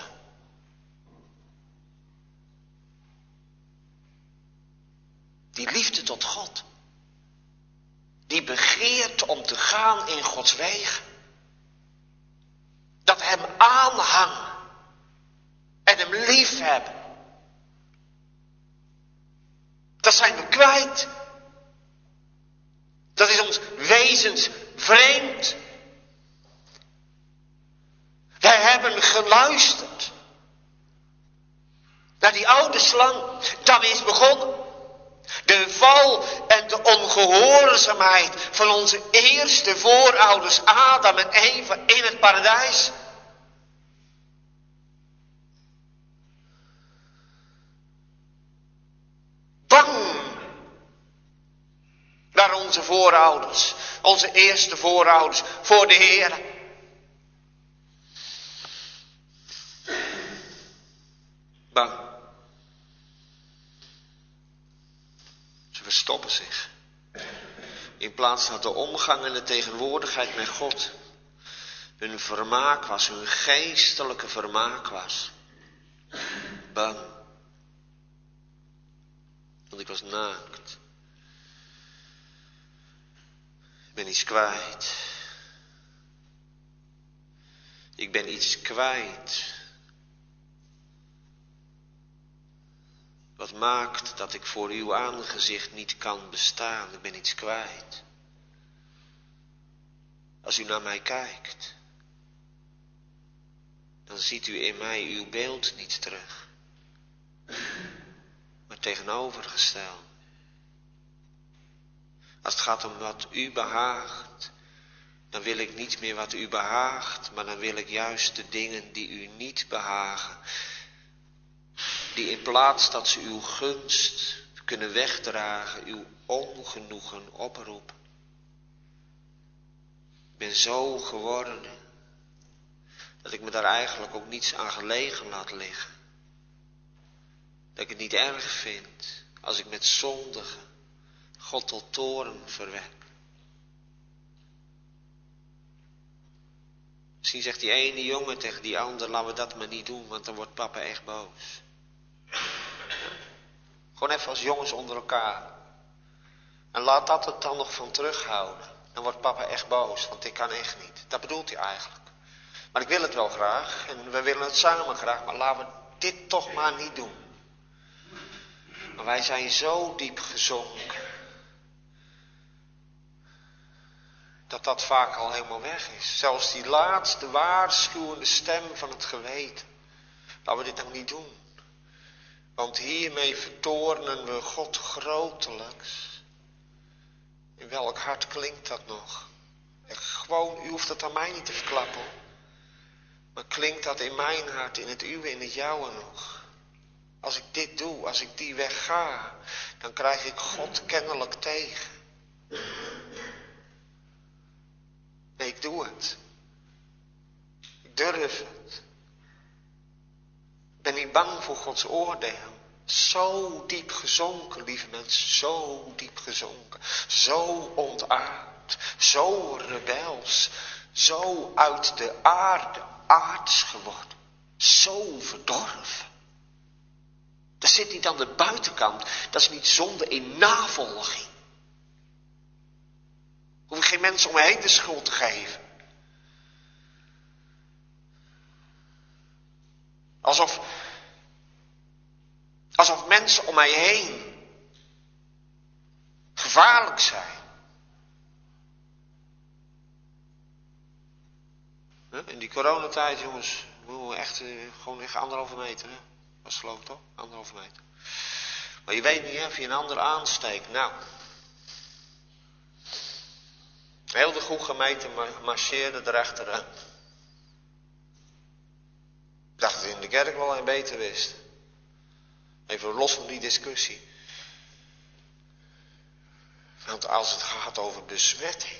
Die liefde tot God. Die begeert om te gaan in Gods wegen. Dat hem aanhangen. En hem lief hebben. Dat zijn we kwijt. Dat is ons wezens vreemd. Wij hebben geluisterd naar die oude slang. Dat is begonnen. De val en de ongehoorzaamheid van onze eerste voorouders Adam en Eva in het paradijs. Bang naar onze voorouders, onze eerste voorouders voor de Heer. Bang. Verstoppen zich. In plaats dat de omgang en de tegenwoordigheid met God hun vermaak was, hun geestelijke vermaak was. Bang. Want ik was naakt. Ik ben iets kwijt. Ik ben iets kwijt. Wat maakt dat ik voor uw aangezicht niet kan bestaan. Ik ben iets kwijt. Als u naar mij kijkt, dan ziet u in mij uw beeld niet terug, maar tegenovergesteld. Als het gaat om wat u behaagt, dan wil ik niet meer wat u behaagt, maar dan wil ik juist de dingen die u niet behagen, die in plaats dat ze uw gunst kunnen wegdragen, uw ongenoegen oproepen. Ik ben zo geworden dat ik me daar eigenlijk ook niets aan gelegen laat liggen. Dat ik het niet erg vind als ik met zondigen God tot toorn verwek. Misschien zegt die ene jongen tegen die ander, laten we dat maar niet doen, want dan wordt papa echt boos. Gewoon even als jongens onder elkaar. En laat dat het dan nog van terughouden. Dan wordt papa echt boos, want ik kan echt niet. Dat bedoelt hij eigenlijk. Maar ik wil het wel graag en we willen het samen graag, maar laten we dit toch maar niet doen. Maar wij zijn zo diep gezonken, dat vaak al helemaal weg is. Zelfs die laatste waarschuwende stem van het geweten. Laten we dit nou niet doen. Want hiermee vertoornen we God grotelijks. In welk hart klinkt dat nog? Gewoon, u hoeft het aan mij niet te verklappen. Maar klinkt dat in mijn hart, in het uwe, in het jouwe nog? Als ik dit doe, als ik die weg ga, dan krijg ik God kennelijk tegen. Nee, ik doe het. Ik durf het. Ik ben niet bang voor Gods oordeel. Zo diep gezonken, lieve mensen, zo diep gezonken. Zo ontaard, zo rebels, zo uit de aarde aards geworden. Zo verdorven. Dat zit niet aan de buitenkant, dat is niet zonde in navolging. Hoef ik geen mensen om me heen de schuld te geven. Alsof mensen om mij heen gevaarlijk zijn. In die coronatijd, jongens, moeten we echt gewoon echt 1,5 meter. Hè? Was geloof ik toch? 1,5 meter. Maar je weet niet hè, of je een ander aansteekt. Nou, heel de goede gemeente marcheerde erachteraan. Ik dacht dat het in de kerk wel een beter wist. Even los van die discussie. Want als het gaat over besmetting.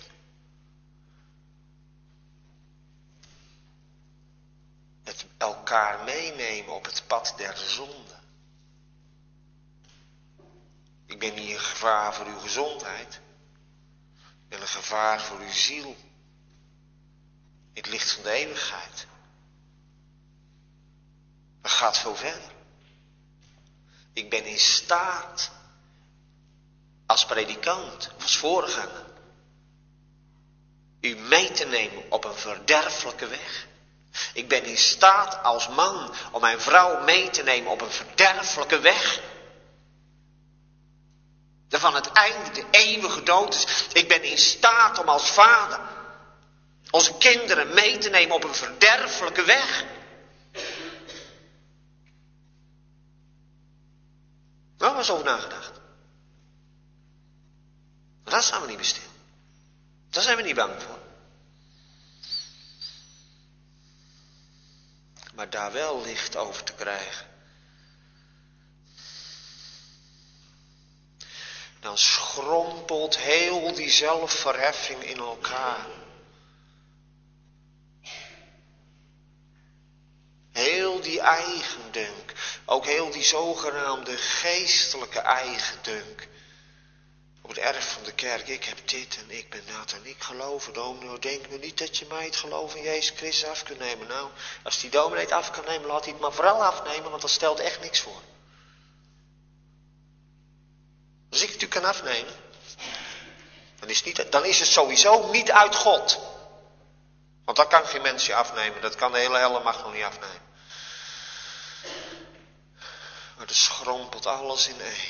Het elkaar meenemen op het pad der zonde. Ik ben niet een gevaar voor uw gezondheid. Ik ben een gevaar voor uw ziel. Het licht van de eeuwigheid. Dat gaat veel verder. Ik ben in staat als predikant of als voorganger u mee te nemen op een verderfelijke weg. Ik ben in staat als man om mijn vrouw mee te nemen op een verderfelijke weg. Waarvan het einde de eeuwige dood is. Ik ben in staat om als vader onze kinderen mee te nemen op een verderfelijke weg. Daar was over nagedacht. Maar daar staan we niet meer stil. Daar zijn we niet bang voor. Maar daar wel licht over te krijgen. Dan schrompelt heel die zelfverheffing in elkaar. Heel die eigendunk. Ook heel die zogenaamde geestelijke eigendunk. Op het erf van de kerk. Ik heb dit en ik ben dat en ik geloof. Dominee, denk me niet dat je mij het geloof in Jezus Christus af kunt nemen. Nou, als die dominee het af kan nemen, laat hij het maar vooral afnemen. Want dat stelt echt niks voor. Als ik het u kan afnemen. Dan is het sowieso niet uit God. Want dat kan geen mens je afnemen. Dat kan de hele helle macht nog niet afnemen. Maar Maar er schrompelt alles ineen.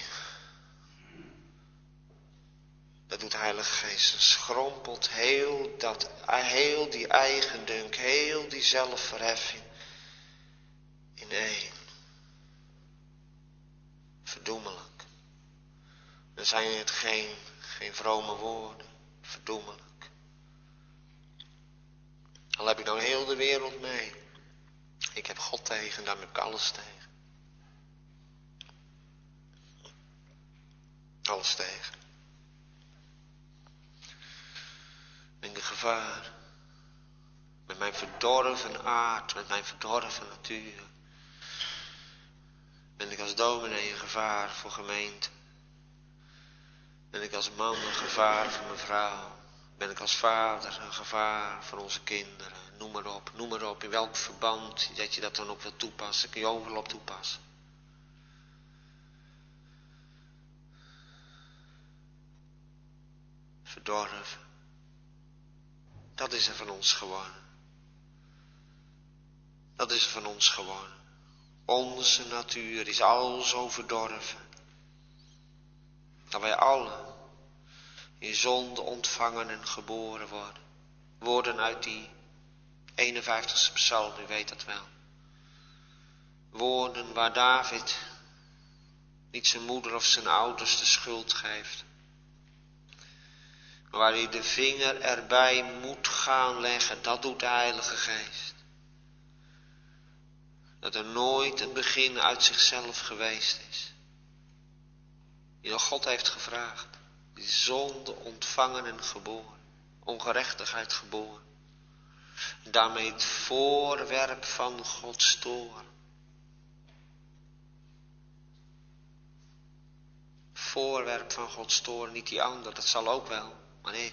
Dat doet de Heilige Geest. Er schrompelt heel die eigendunk, heel die zelfverheffing ineen. Verdoemelijk. Dan zijn het geen vrome woorden. Verdoemelijk. Al heb ik nou heel de wereld mee. Ik heb God tegen, dan heb ik alles tegen. Alles tegen. In de gevaar. Met mijn verdorven aard, met mijn verdorven natuur. Ben ik als dominee een gevaar voor gemeente. Ben ik als man een gevaar voor mijn vrouw. Ben ik als vader een gevaar voor onze kinderen. Noem maar op. In welk verband dat je dat dan ook wil toepassen. Kun je overal op toepassen. Verdorven. Dat is er van ons geworden. Dat is er van ons geworden. Onze natuur is al zo verdorven. Dat wij allen in zonde ontvangen en geboren worden. Woorden uit die 51ste psalm, u weet dat wel. Woorden waar David niet zijn moeder of zijn ouders de schuld geeft. Maar waar hij de vinger erbij moet gaan leggen, dat doet de Heilige Geest. Dat er nooit een begin uit zichzelf geweest is. Die nog God heeft gevraagd. Die zonde ontvangen en geboren. Ongerechtigheid geboren. Daarmee het voorwerp van Gods toorn. Voorwerp van Gods toorn, niet die ander, dat zal ook wel, maar nee.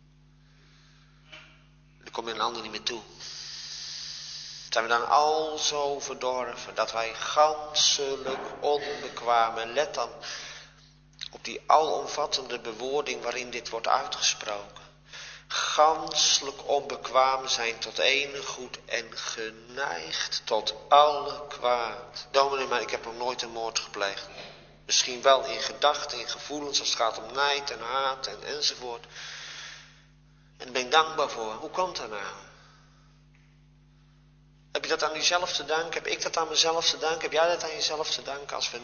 Daar kom je een ander niet meer toe. Zijn we dan al zo verdorven dat wij ganselijk onbekwaam, en let dan op die alomvattende bewoording waarin dit wordt uitgesproken. Ganselijk onbekwaam zijn tot enig goed en geneigd tot alle kwaad. Dominee, maar ik heb nog nooit een moord gepleegd. Misschien wel in gedachten, in gevoelens, als het gaat om nijd en haat enzovoort. En daar ben ik dankbaar voor. Hoe komt dat nou? Heb je dat aan jezelf te danken? Heb ik dat aan mezelf te danken? Heb jij dat aan jezelf te danken? Als we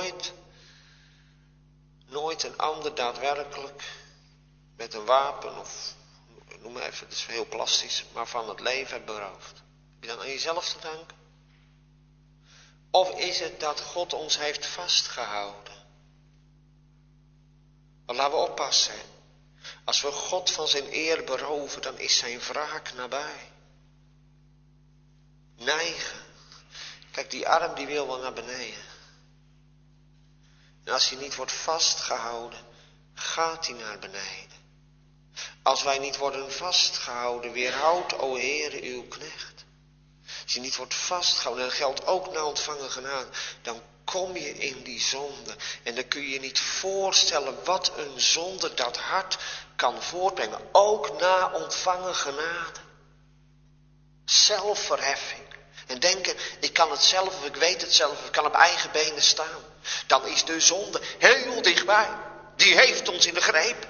nooit een ander daadwerkelijk met een wapen of, noem maar even, het is heel plastisch, maar van het leven hebben beroofd. Heb je dat aan jezelf te danken? Of is het dat God ons heeft vastgehouden? Maar laten we oppassen. Als we God van zijn eer beroven, dan is zijn wraak nabij. Neigen. Kijk, die arm die wil wel naar beneden. En als hij niet wordt vastgehouden, gaat hij naar beneden. Als wij niet worden vastgehouden, weerhoud, o Heere, uw knecht. Als je niet wordt vastgehouden, en dat geldt ook na ontvangen genade, dan kom je in die zonde. En dan kun je je niet voorstellen wat een zonde dat hart kan voortbrengen. Ook na ontvangen genade. Zelfverheffing. En denken, ik kan het zelf of ik weet het zelf of ik kan op eigen benen staan. Dan is de zonde heel dichtbij. Die heeft ons in de greep.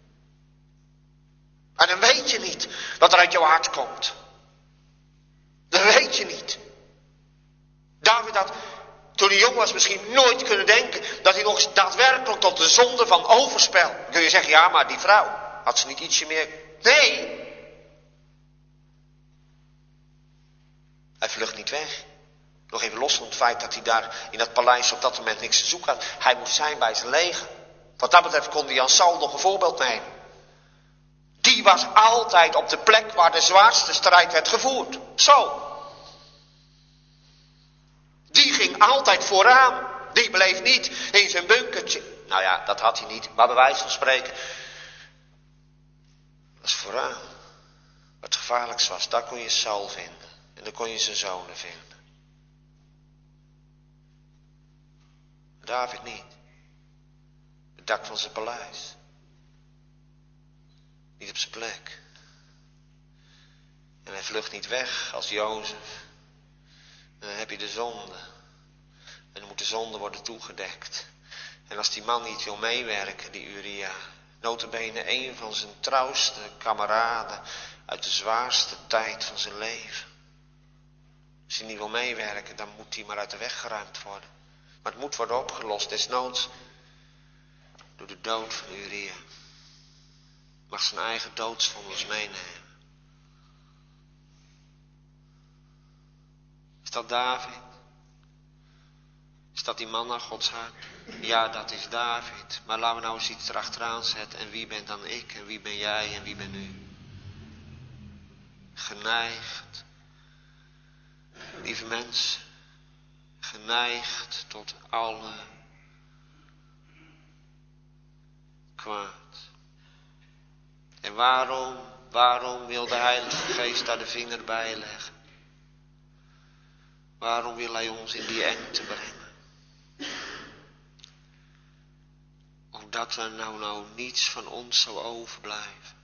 En dan weet je niet wat er uit jouw hart komt. Dat weet je niet. David had, toen hij jong was, misschien nooit kunnen denken dat hij nog eens daadwerkelijk tot de zonde van overspel. Dan kun je zeggen, ja, maar die vrouw, had ze niet ietsje meer? Nee. Hij vlucht niet weg. Nog even los van het feit dat hij daar in dat paleis op dat moment niks te zoeken had. Hij moest zijn bij zijn leger. Wat dat betreft kon hij aan Saul nog een voorbeeld nemen. Die was altijd op de plek waar de zwaarste strijd werd gevoerd. Zo. Die ging altijd vooraan. Die bleef niet in zijn bunkertje. Nou ja, dat had hij niet, maar bij wijze van spreken. Dat was vooraan. Wat het gevaarlijkst was, daar kon je Saul vinden. En dan kon je zijn zonen vinden. David niet. Het dak van zijn paleis. Niet op zijn plek. En hij vlucht niet weg als Jozef. En dan heb je de zonde. En dan moet de de zonden worden toegedekt. En als die man niet wil meewerken, die Uria, nota bene een van zijn trouwste kameraden uit de zwaarste tijd van zijn leven. Als hij niet wil meewerken, dan moet hij maar uit de weg geruimd worden. Maar het moet worden opgelost, desnoods door de dood van Uria. Mag zijn eigen doodsvonnis meenemen. Is dat David? Is dat die man naar Gods hart? Ja, dat is David. Maar laten we nou eens iets erachteraan zetten. En wie ben dan ik? En wie ben jij? En wie ben u? Geneigd. Lieve mensen. Geneigd tot alle kwaad. En waarom wil de Heilige Geest daar de vinger bij leggen? Waarom wil hij ons in die engte brengen? Omdat er nou niets van ons zou overblijven.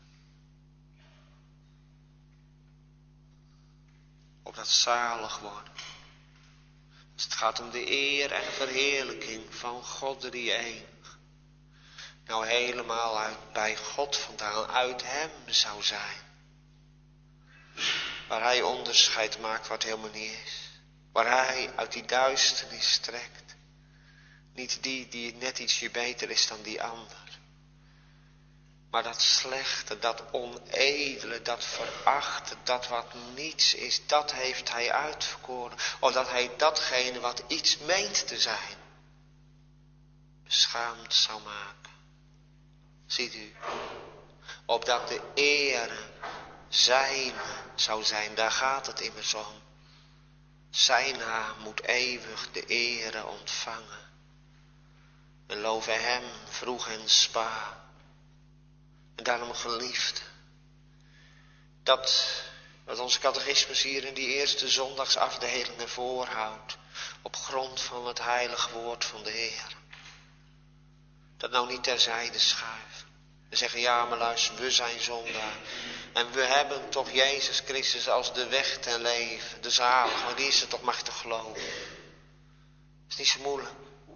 Opdat zalig worden. Dus het gaat om de eer en verheerlijking van God de Drie-enig. Nou helemaal bij God vandaan, uit hem zou zijn. Waar hij onderscheid maakt wat helemaal niet is. Waar hij uit die duisternis trekt. Niet die net ietsje beter is dan die ander. Maar dat slechte, dat onedele, dat verachte, dat wat niets is, dat heeft hij uitverkoren. Opdat hij datgene wat iets meent te zijn, beschaamd zou maken. Ziet u, opdat de ere zijne zou zijn, daar gaat het immers om. Zijn naam moet eeuwig de ere ontvangen. We loven hem vroeg en spa. En daarom geliefd. Dat wat onze catechismus hier in die eerste zondagsafdelingen voorhoudt. Op grond van het heilig woord van de Heer. Dat nou niet terzijde schuiven. En zeggen ja maar luister, we zijn zondaar. En we hebben toch Jezus Christus als de weg ten leven. De zalig, maar die is er toch machtig geloven. Het is niet zo moeilijk.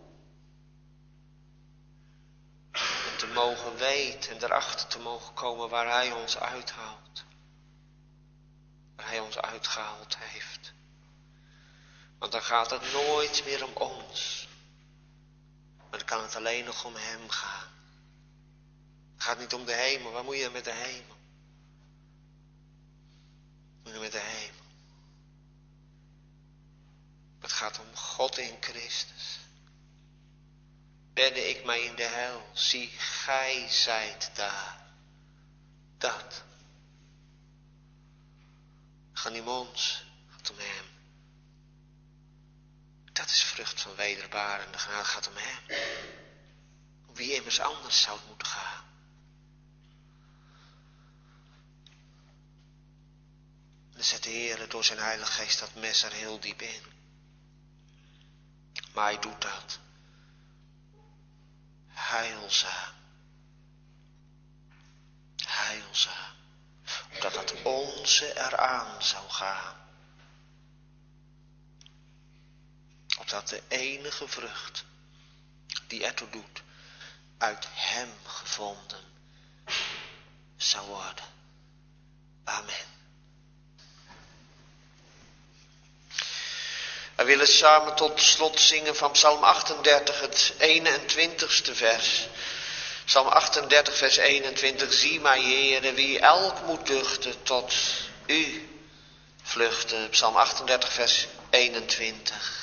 En te mogen weten en erachter te mogen komen waar hij ons uithaalt. Waar hij ons uitgehaald heeft. Want dan gaat het nooit meer om ons. Maar dan kan het alleen nog om hem gaan. Het gaat niet om de hemel. Waar moet je met de hemel? Moet je met de hemel? Het gaat om God in Christus. Bedde ik mij in de hel, zie gij zijt daar. Dat. Gaat niet om ons, gaat om hem. Dat is vrucht van wederbarende genade, gaat om hem. Om wie immers anders zou het moeten gaan. Dan zet de Heer door zijn Heilige Geest dat mes er heel diep in. Maar hij doet dat. Heilzaam. Heilzaam. Omdat het onze eraan zou gaan. Opdat de enige vrucht die ertoe doet, uit hem gevonden zou worden. Amen. We willen samen tot slot zingen van Psalm 38, het 21ste vers. Psalm 38, vers 21. Zie mij, Heere, wie elk moet duchten tot u vluchten. Psalm 38, vers 21.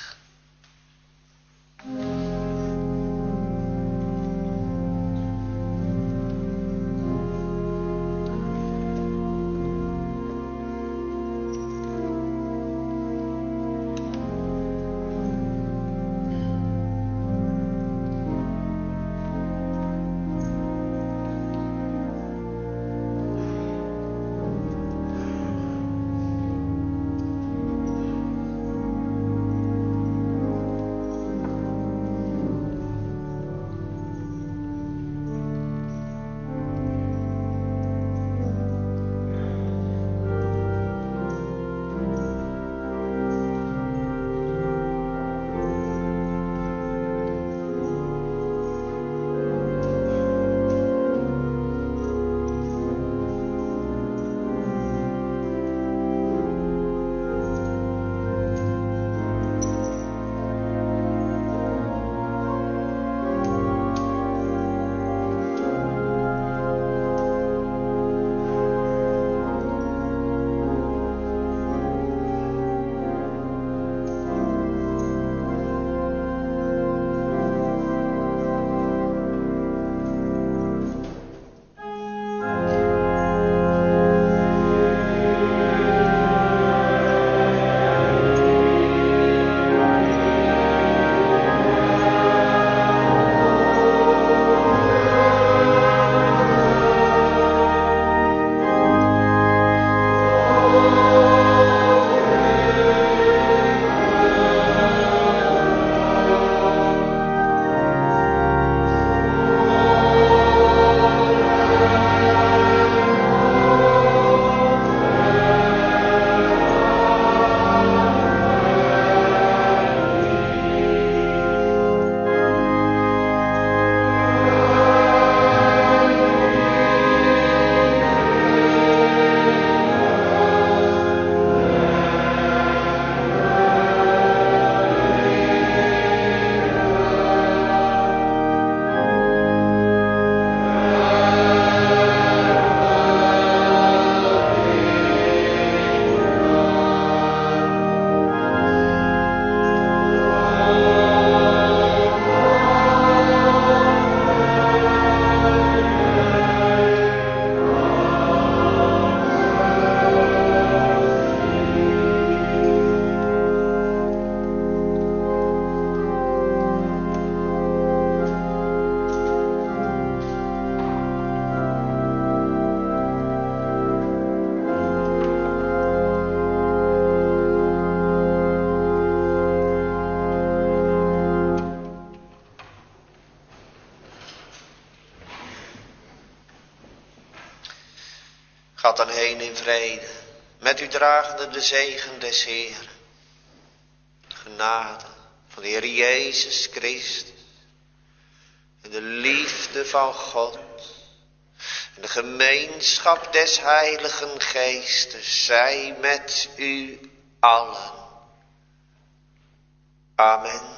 Gaat dan heen in vrede, met u dragende de zegen des Heeren. De genade van de Heer Jezus Christus. En de liefde van God. En de gemeenschap des Heiligen Geestes zij met u allen. Amen.